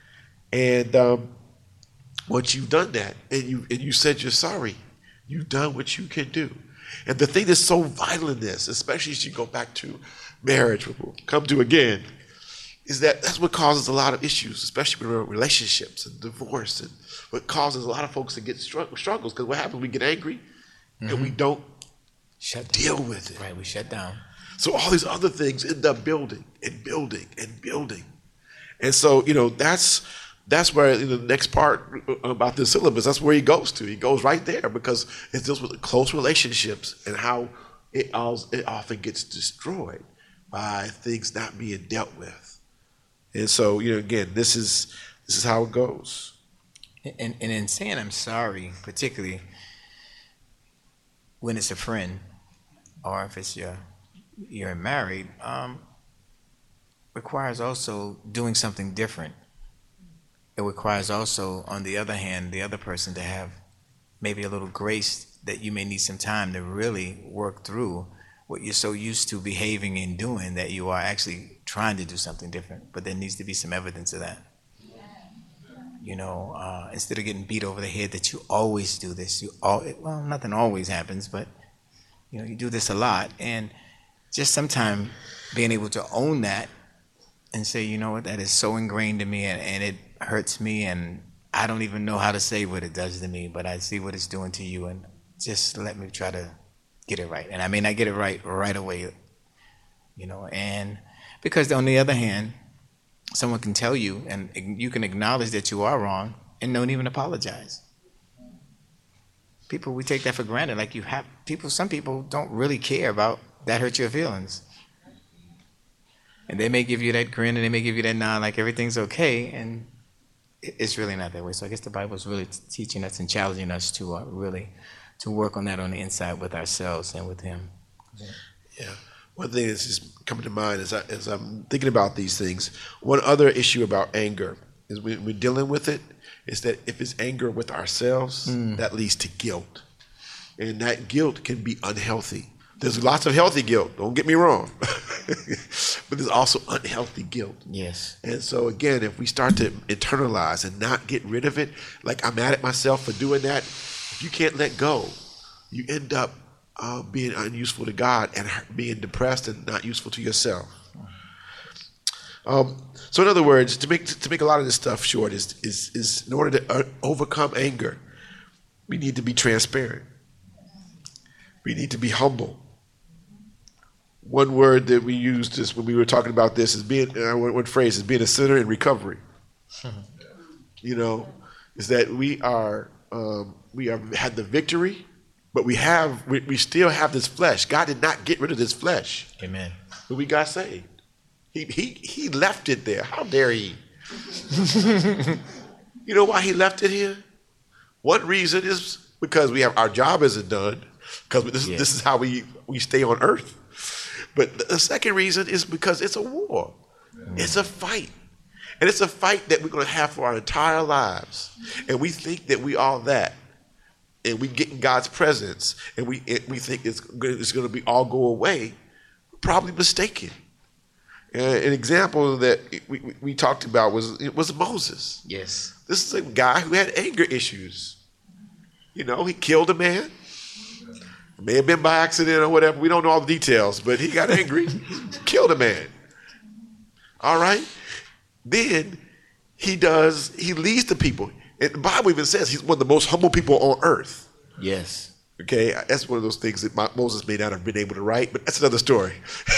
and um, once you've done that, and you and you said you're sorry, you've done what you can do. And the thing that's so vital in this, especially as you go back to marriage, which we'll come to again, is that that's what causes a lot of issues, especially with relationships and divorce, and what causes a lot of folks to get struggles. Because what happens, we get angry, mm-hmm. and we don't shut deal down. with it. Right, we shut down. So all these other things end up building and building and building. And so, you know, that's that's where you know, the next part about the syllabus, that's where he goes to. He goes right there because it deals with close relationships and how it, all, it often gets destroyed by things not being dealt with. And so, you know, again, this is this is how it goes. And, and in saying I'm sorry, particularly when it's a friend or if it's your you're married, um, requires also doing something different. It requires also, on the other hand, the other person to have maybe a little grace that you may need some time to really work through what you're so used to behaving and doing that you are actually trying to do something different. But there needs to be some evidence of that. You know, uh, instead of getting beat over the head that you always do this, you all well, nothing always happens, but you know, you do this a lot, and just sometime being able to own that and say, you know what, that is so ingrained in me, and, and it hurts me, and I don't even know how to say what it does to me, but I see what it's doing to you, and just let me try to get it right. And I may not get it right right away, you know, and because on the other hand, someone can tell you, and you can acknowledge that you are wrong and don't even apologize. People, we take that for granted. Like you have people, some people don't really care about that hurt your feelings. And they may give you that grin and they may give you that nod like everything's okay, and it's really not that way. So I guess the Bible is really teaching us and challenging us to uh, really to work on that on the inside with ourselves and with Him. Yeah. yeah. One thing that's just coming to mind as, I, as I'm thinking about these things, one other issue about anger is when we're dealing with it, is that if it's anger with ourselves, mm. that leads to guilt. And that guilt can be unhealthy. There's lots of healthy guilt, don't get me wrong. But there's also unhealthy guilt. Yes. And so again, if we start to internalize and not get rid of it, like I'm mad at myself for doing that, if you can't let go, you end up uh, being unuseful to God and being depressed and not useful to yourself. Um, so in other words, to make to make a lot of this stuff short, is is is in order to uh, overcome anger, we need to be transparent. We need to be humble. One word that we used this when we were talking about this is being uh, one, one phrase is being a sinner in recovery. You know, is that we are um, we are had the victory, but we have we, we still have this flesh. God did not get rid of this flesh. Amen. But we got saved. He he he left it there. How dare he? You know why he left it here? One reason is because we have our job isn't done. Because this, yeah. this is how we, we stay on earth. But the second reason is because it's a war. Mm. It's a fight. And it's a fight that we're going to have for our entire lives. And we think that we all that. And we get in God's presence, and we it, we think it's, it's going to be all go away. We're probably mistaken. Uh, an example that we, we, we talked about was it was Moses. Yes. This is a guy who had anger issues. You know, he killed a man. It may have been by accident or whatever. We don't know all the details, but he got angry, killed a man. All right? Then he does, he leads the people. And the Bible even says he's one of the most humble people on earth. Yes. Okay? That's one of those things that my, Moses may not have been able to write, but that's another story.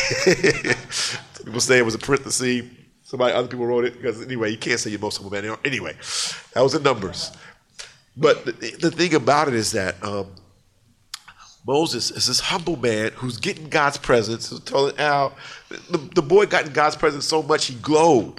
People say it was a parenthesis. Somebody, other people wrote it because anyway, you can't say you're most humble man. Anyway, that was in Numbers. But the, the thing about it is that um, Moses is this humble man who's getting God's presence. Who's telling Al, the, the boy got in God's presence so much he glowed.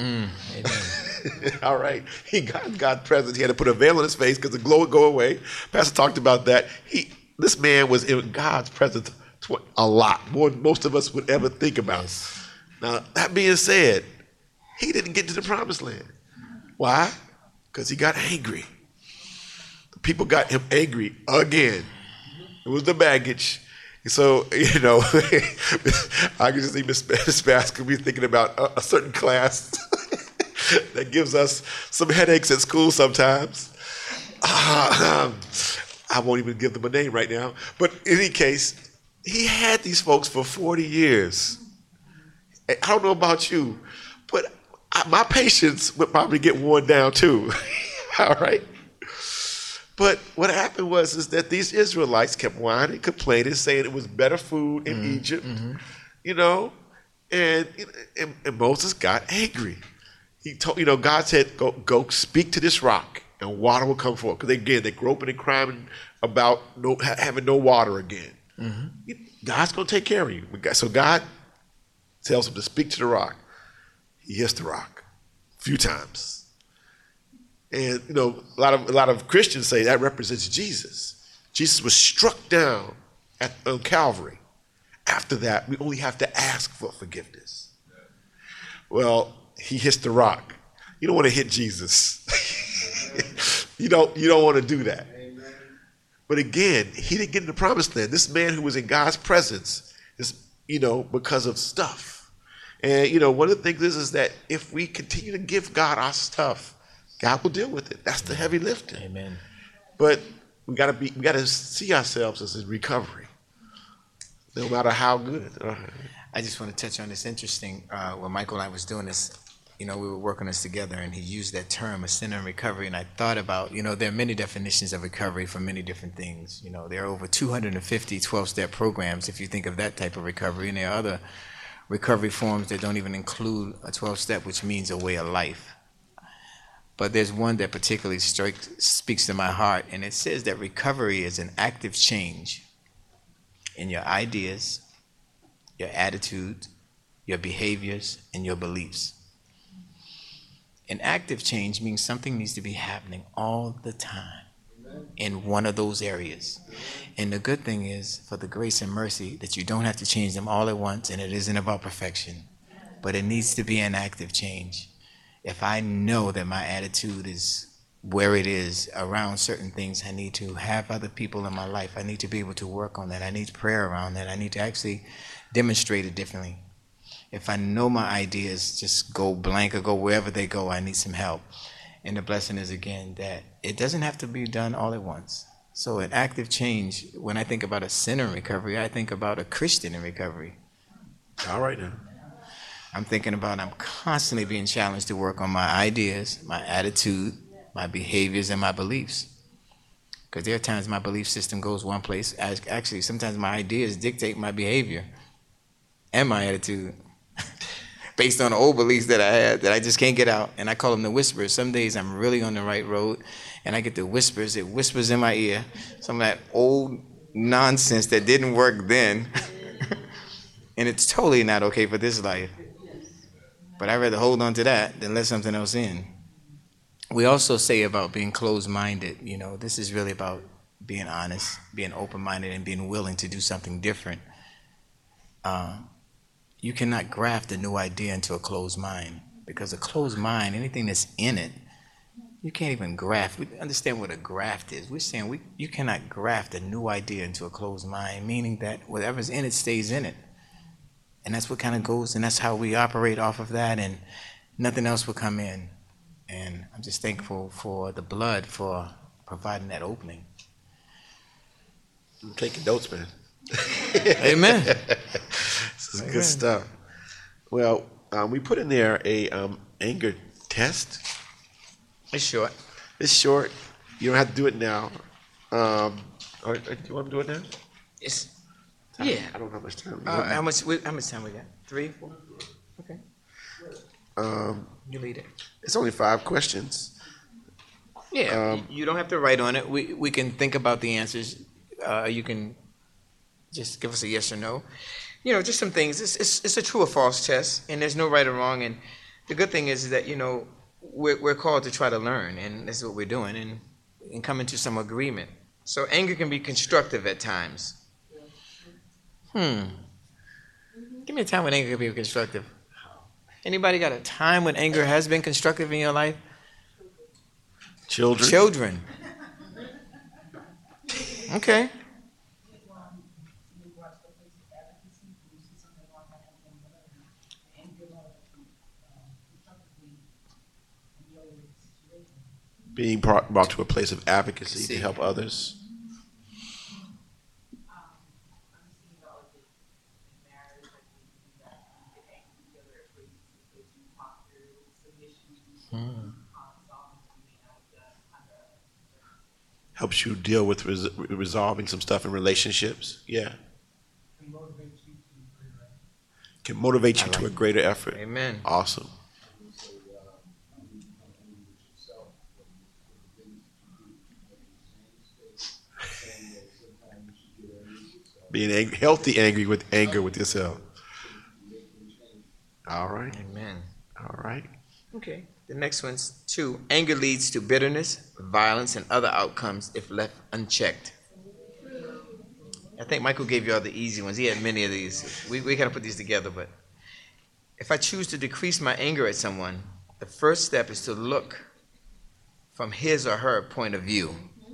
Mm, All right, he got in God's presence. He had to put a veil on his face because the glow would go away. Pastor talked about that. He, this man was in God's presence a lot, more than most of us would ever think about. Yes. Now, that being said, he didn't get to the promised land. Why? Because he got angry. The people got him angry again. It was the baggage. So, you know, I can just see Miss Baskin be thinking about a, a certain class that gives us some headaches at school sometimes. Uh, I won't even give them a name right now. But in any case, he had these folks for forty years. I don't know about you, but I, my patience would probably get worn down too. All right? But what happened was is that these Israelites kept whining, complaining, saying it was better food in mm-hmm. Egypt, mm-hmm. you know, and, and and Moses got angry. He told, you know, God said, go go speak to this rock and water will come forth. Because again, they're groping and crying about no, having no water again. Mm-hmm. God's going to take care of you. So God tells him to speak to the rock. He hits the rock a few times. And, you know, a lot of a lot of Christians say that represents Jesus. Jesus was struck down at, on Calvary. After that, we only have to ask for forgiveness. Well, he hits the rock. You don't want to hit Jesus. you don't you don't want to do that. Amen. But again, he didn't get in the promised land. This man who was in God's presence is, you know, because of stuff. And, you know, one of the things is, is that if we continue to give God our stuff, God will deal with it. That's the heavy lifting. Amen. But we gotta be we gotta see ourselves as in recovery. No matter how good. I just want to touch on this interesting, uh, when Michael and I was doing this, you know, we were working this together and he used that term, a sinner in recovery, and I thought about, you know, there are many definitions of recovery for many different things. You know, there are over two hundred fifty twelve-step programs if you think of that type of recovery, and there are other recovery forms that don't even include a twelve-step, which means a way of life. But there's one that particularly strikes, speaks to my heart, and it says that recovery is an active change in your ideas, your attitude, your behaviors, and your beliefs. An active change means something needs to be happening all the time in one of those areas. And the good thing is, for the grace and mercy, that you don't have to change them all at once, and it isn't about perfection, but it needs to be an active change. If I know that my attitude is where it is around certain things, I need to have other people in my life. I need to be able to work on that. I need prayer around that. I need to actually demonstrate it differently. If I know my ideas just go blank or go wherever they go, I need some help. And the blessing is, again, that it doesn't have to be done all at once. So an active change, when I think about a sinner in recovery, I think about a Christian in recovery. All right now. I'm thinking about I'm constantly being challenged to work on my ideas, my attitude, my behaviors, and my beliefs. Because there are times my belief system goes one place. Actually, sometimes my ideas dictate my behavior and my attitude based on the old beliefs that I had that I just can't get out. And I call them the whispers. Some days I'm really on the right road, and I get the whispers. It whispers in my ear, some of that old nonsense that didn't work then. And it's totally not okay for this life. But I'd rather hold on to that than let something else in. We also say about being closed-minded, you know, this is really about being honest, being open-minded, and being willing to do something different. Uh, you cannot graft a new idea into a closed mind. because a closed mind, anything that's in it, you can't even graft. We understand what a graft is. We're saying we, you cannot graft a new idea into a closed mind, meaning that whatever's in it stays in it. And that's what kind of goes, and that's how we operate off of that, and nothing else will come in. And I'm just thankful for the blood for providing that opening. I'm taking notes, man. Amen. This is good stuff. Well, um, we put in there a um, anger test. It's short. It's short. You don't have to do it now. Um, or, or do you want to do it now? It's Time? yeah. I don't have much time. Uh, how much? we- How much time we got? Three, four. Okay. Um, You lead it. it's only five questions. Yeah. Um, you don't have to write on it. We we can think about the answers. Uh, you can just give us a yes or no. You know, just some things. It's it's it's a true or false test, and there's no right or wrong. And the good thing is that you know we're we're called to try to learn, and that's what we're doing, and and come into some agreement. So anger can be constructive at times. Hmm. Give me a time when anger can be constructive. Anybody got a time when anger has been constructive in your life? Children. Children. Okay. Being brought, brought to a place of advocacy to help others. Hmm. Helps you deal with res- resolving some stuff in relationships. Yeah. Can motivate you to a greater effort. Amen. Awesome. Being ang- healthy angry with anger with yourself. All right. Amen. All right. Okay. The next one's two. Anger leads to bitterness, violence, and other outcomes if left unchecked. I think Michael gave you all the easy ones. He had many of these. We we gotta put these together, but if I choose to decrease my anger at someone, the first step is to look from his or her point of view.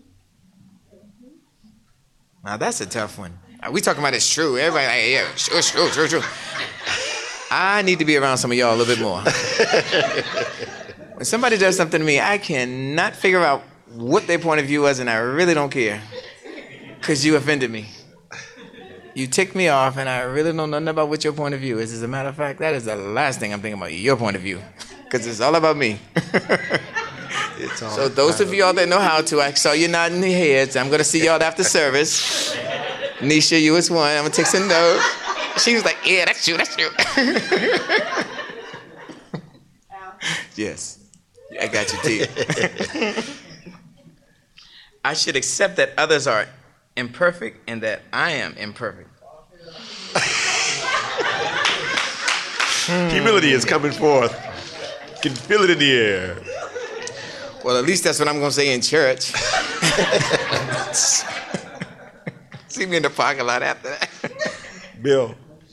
Now that's a tough one. We talking about it's true. Everybody like, yeah, sure, sure, sure, sure. I need to be around some of y'all a little bit more. When somebody does something to me, I cannot figure out what their point of view was, and I really don't care. Because you offended me. You ticked me off, and I really know nothing about what your point of view is. As a matter of fact, that is the last thing I'm thinking about, your point of view. Because it's all about me. It's all So those of y'all that know how to, I saw you nodding your heads. I'm going to see y'all after service. Nisha, you was one. I'm going to take some notes. She was like, yeah, that's you, that's you. Yes. I got you, T. I should accept that others are imperfect and that I am imperfect. Humility is coming forth. You can feel it in the air. Well, at least that's what I'm going to say in church. See me in the parking lot after that. Bill.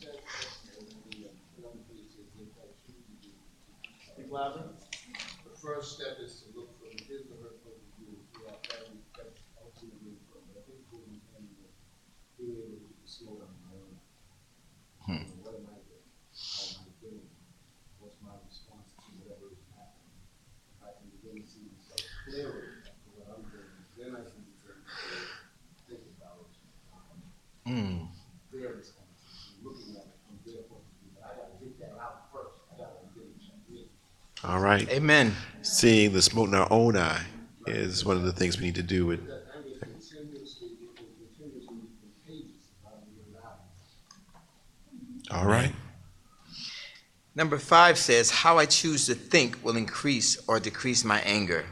The first step is to look from his or her point of view throughout every that's ultimately from. But I think what we can do is being able to keep slow down my own. Hmm. What am I doing? How am I doing? What's my response to whatever is happening? If I can begin to see myself clearly after what I'm doing, then I can begin to think about um, Mm. their responses and looking at it from their point of view. But I gotta get that out first. I gotta get it from me. All right. Amen. Seeing the smoke in our own eye is one of the things we need to do. With That anger continuously, it will continuously be contagious if I don't get it out. all right. Number five says, how I choose to think will increase or decrease my anger.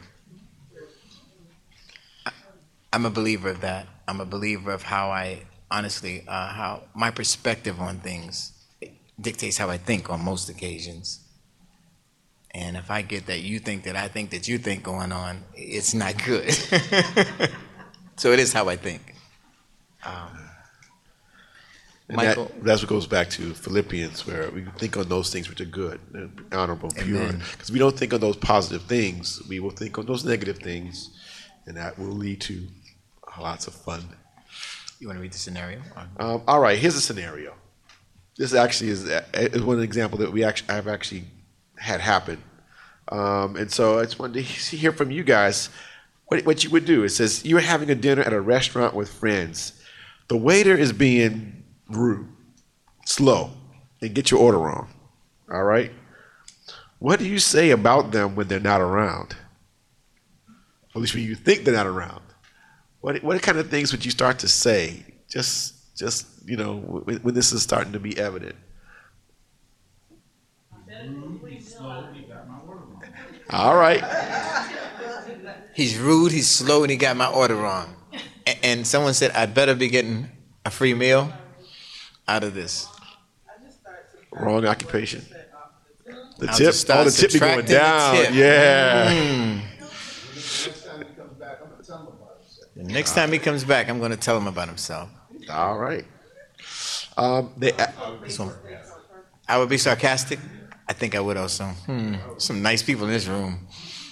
I- I'm a believer of that. I'm a believer of how I, honestly, uh, how my perspective on things dictates how I think on most occasions. And if I get that you think that I think that you think going on, it's not good. So it is how I think. Um, And Michael. that, that's what goes back to Philippians, where we think on those things which are good, and honorable, pure. Because we don't think on those positive things, we will think on those negative things, and that will lead to lots of fun. You want to read the scenario? Um, all right, here's a scenario. This actually is, is one example that we actually I've actually had happen, um, and so I just wanted to hear from you guys what what you would do. It says you're having a dinner at a restaurant with friends. The waiter is being rude, slow, and get your order wrong. All right? What do you say about them when they're not around? At least when you think they're not around. What what kind of things would you start to say? Just just you know when, when this is starting to be evident. All right. He's rude, he's slow, and he got my order wrong. And, and someone said, I'd better be getting a free meal out of this. Wrong occupation. The I'll tip, just start oh, the tip be going subtracting the down. tip. Yeah. Mm. The next time he comes back, I'm going to tell him about himself. The next time he comes back, I'm going to tell him about himself. All right. Um, they, So, I would be sarcastic. I think I would also. Hmm. Some nice people in this room.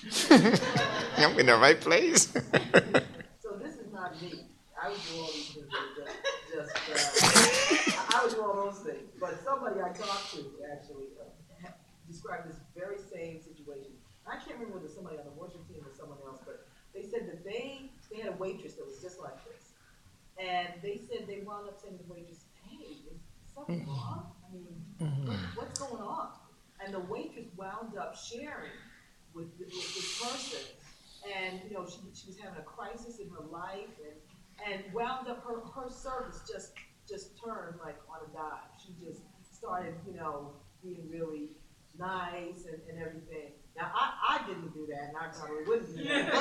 I'm in the right place. So this is not me. I would do all these things. Just, just uh, I, I would do all those things. But somebody I talked to actually uh, described this very same situation. I can't remember whether somebody on the worship team or someone else, but they said that they they had a waitress that was just like this, and they said they wound up saying to the waitress, "Hey, is something wrong? I mean, what, what's going on?" And the waitress wound up sharing with, with this person, and you know she she was having a crisis in her life, and and wound up her her service just just turned like on a dime. She just started you know being really nice and, and everything. Now I, I didn't do that, and I probably wouldn't do that.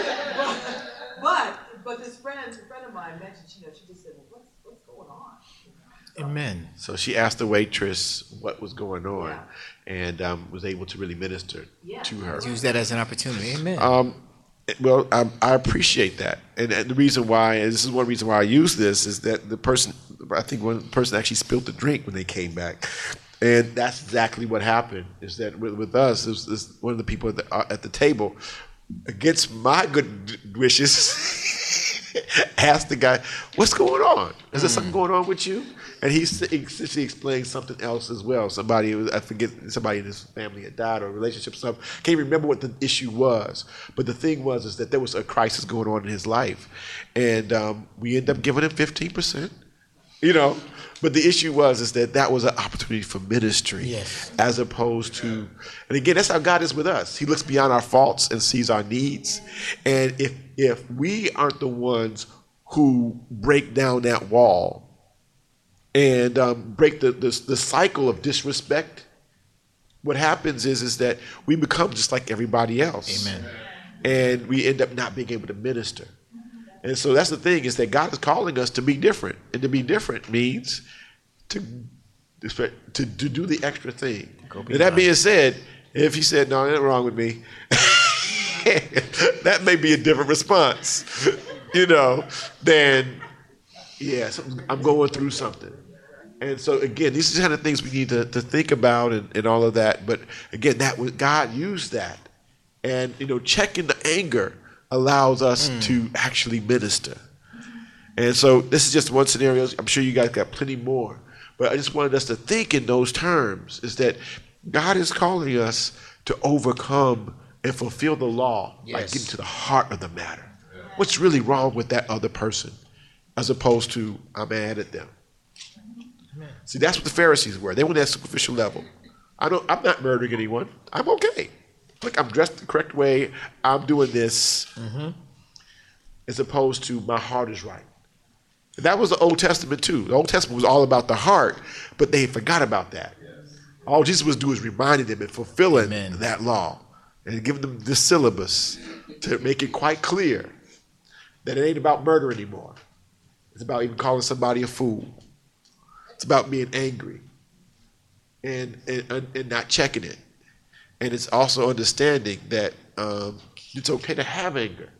but, but but this friend a friend of mine mentioned you know she just said, well, what's what's going on? Amen. so she asked the waitress what was going on, Yeah. and um, was able to really minister Yeah. to her. Use that as an opportunity. Amen. Um, well, I, I appreciate that, and, and the reason why, and this is one reason why I use this, is that the person, I think one person actually spilled the drink when they came back, and that's exactly what happened. Is that with, with us, is, is one of the people at the, uh, at the table, against my good wishes, asked the guy, "What's going on? Is there something going on with you?" And he essentially explained something else as well. Somebody, I forget, somebody in his family had died or a relationship, something. Can't remember what the issue was. But the thing was is that there was a crisis going on in his life. And um, we ended up giving him fifteen percent, you know. But the issue was is that that was an opportunity for ministry, Yes. as opposed to, and again, that's how God is with us. He looks beyond our faults and sees our needs. And if if we aren't the ones who break down that wall, and um, break the, the the cycle of disrespect, what happens is is that we become just like everybody else. Amen. And we end up not being able to minister. And so that's the thing, is that God is calling us to be different. And to be different means to to, to do the extra thing. Go And beyond. that being said, if he said, "No, nothing wrong with me," that may be a different response, you know, than, yeah, something- I'm going through something. And so again, these are the kind of things we need to, to think about, and, and all of that. But again, that was, God used that. And you know, checking the anger allows us Mm. to actually minister. And so this is just one scenario. I'm sure you guys got plenty more. But I just wanted us to think in those terms, is that God is calling us to overcome and fulfill the law by Yes. getting to the heart of the matter. What's really wrong with that other person, as opposed to, I'm mad at them. See, that's what the Pharisees were. They went at that superficial level. I don't, I'm not murdering anyone. I'm okay. Look, I'm dressed the correct way. I'm doing this, as opposed to my heart is right. And that was the Old Testament too. The Old Testament was all about the heart, but they forgot about that. All Jesus was doing is reminding them and fulfilling Amen. that law, and giving them the syllabus to make it quite clear that it ain't about murder anymore. It's about even calling somebody a fool. It's about being angry and, and, and not checking it. And it's also understanding that um, it's okay to have anger.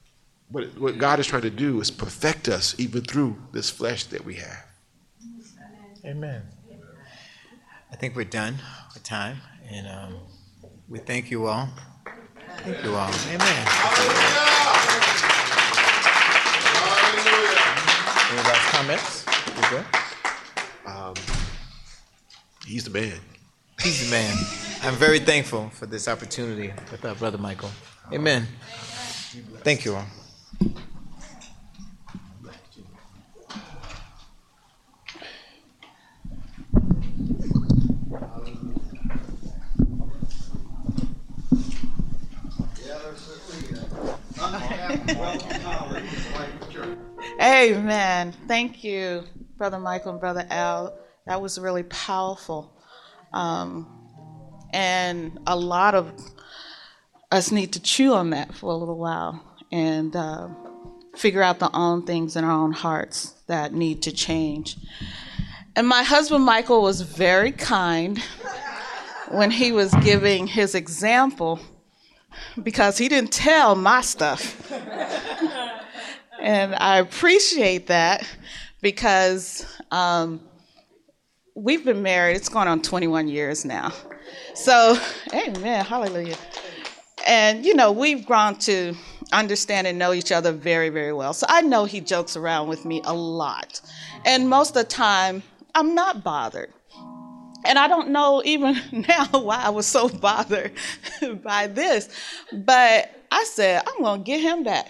But what God is trying to do is perfect us even through this flesh that we have. Amen. I think we're done with time, and um, we thank you all. Thank you all. Amen. Any last comments? You good? Um, he's the man. He's the man. I'm very thankful for this opportunity with our brother Michael. Amen. Thank you all. Amen. Thank you, Brother Michael and Brother Al. That was really powerful. Um, and a lot of us need to chew on that for a little while and uh, figure out the own things in our own hearts that need to change. And my husband, Michael, was very kind when he was giving his example because he didn't tell my stuff. And I appreciate that because um, we've been married. It's going on twenty-one years now. So, amen, hallelujah. And, you know, we've grown to understand and know each other very, very well. So I know he jokes around with me a lot. And most of the time, I'm not bothered. And I don't know even now why I was so bothered by this. But I said, I'm going to get him that.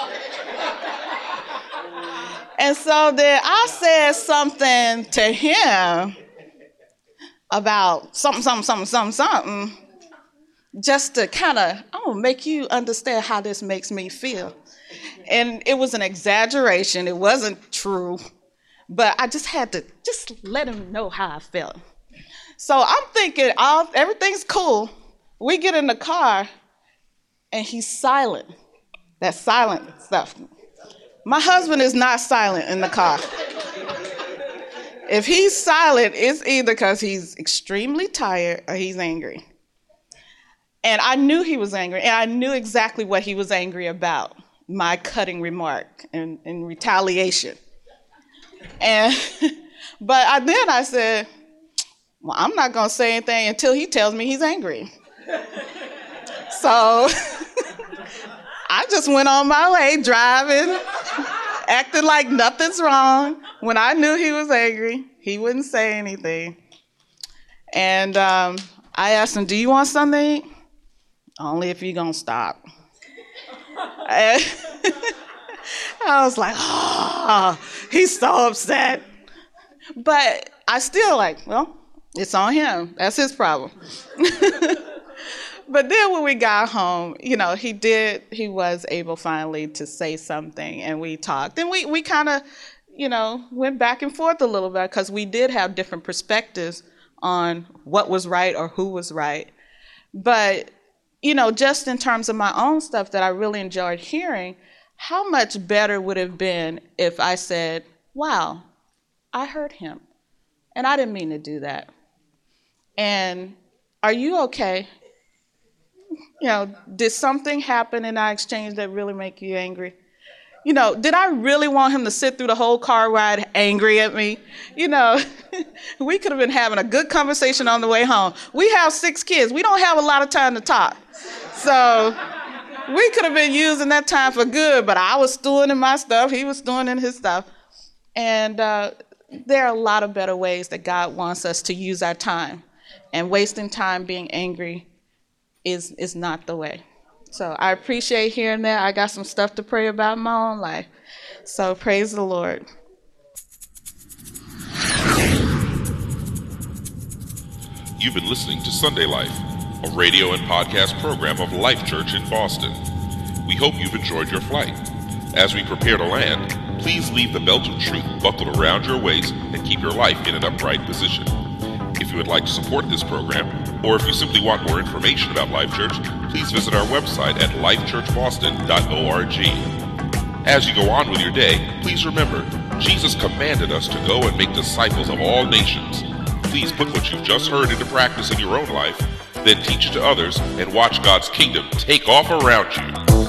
And so then I said something to him about something, something, something, something, something, just to kind of, I'm going to make you understand how this makes me feel. And it was an exaggeration. It wasn't true. But I just had to just let him know how I felt. So I'm thinking, all, everything's cool. We get in the car, and he's silent. That silent stuff. My husband is not silent in the car. If he's silent, it's either because he's extremely tired or he's angry. And I knew he was angry, and I knew exactly what he was angry about, my cutting remark in, in retaliation. And but I, then I said, well, I'm not going to say anything until he tells me he's angry. So I just went on my way driving, acting like nothing's wrong. When I knew he was angry, he wouldn't say anything. And um, I asked him, do you want something? Only if you're going to stop. And I was like, oh, he's so upset. But I still like, well, it's on him. That's his problem. But then when we got home, you know, he did, he was able finally to say something, and we talked. And we, we kind of, you know, went back and forth a little bit because we did have different perspectives on what was right or who was right. But, you know, just in terms of my own stuff that I really enjoyed hearing, how much better would it have been if I said, wow, I hurt him, and I didn't mean to do that. And are you okay? You know, did something happen in our exchange that really make you angry? You know, did I really want him to sit through the whole car ride angry at me? You know, we could have been having a good conversation on the way home. We have six kids. We don't have a lot of time to talk. So we could have been using that time for good, but I was stewing in my stuff. He was stewing in his stuff. And uh, there are a lot of better ways that God wants us to use our time. And wasting time being angry is is not the way. So I appreciate hearing that. I got some stuff to pray about in my own life. So praise the Lord. You've been listening to Sunday Life, a radio and podcast program of Life Church in Boston. We hope you've enjoyed your flight. As we prepare to land, please leave the belt of truth buckled around your waist and keep your life in an upright position. If you would like to support this program, or if you simply want more information about Life Church, please visit our website at life church boston dot org. As you go on with your day, please remember, Jesus commanded us to go and make disciples of all nations. Please put what you've just heard into practice in your own life, then teach it to others, and watch God's kingdom take off around you.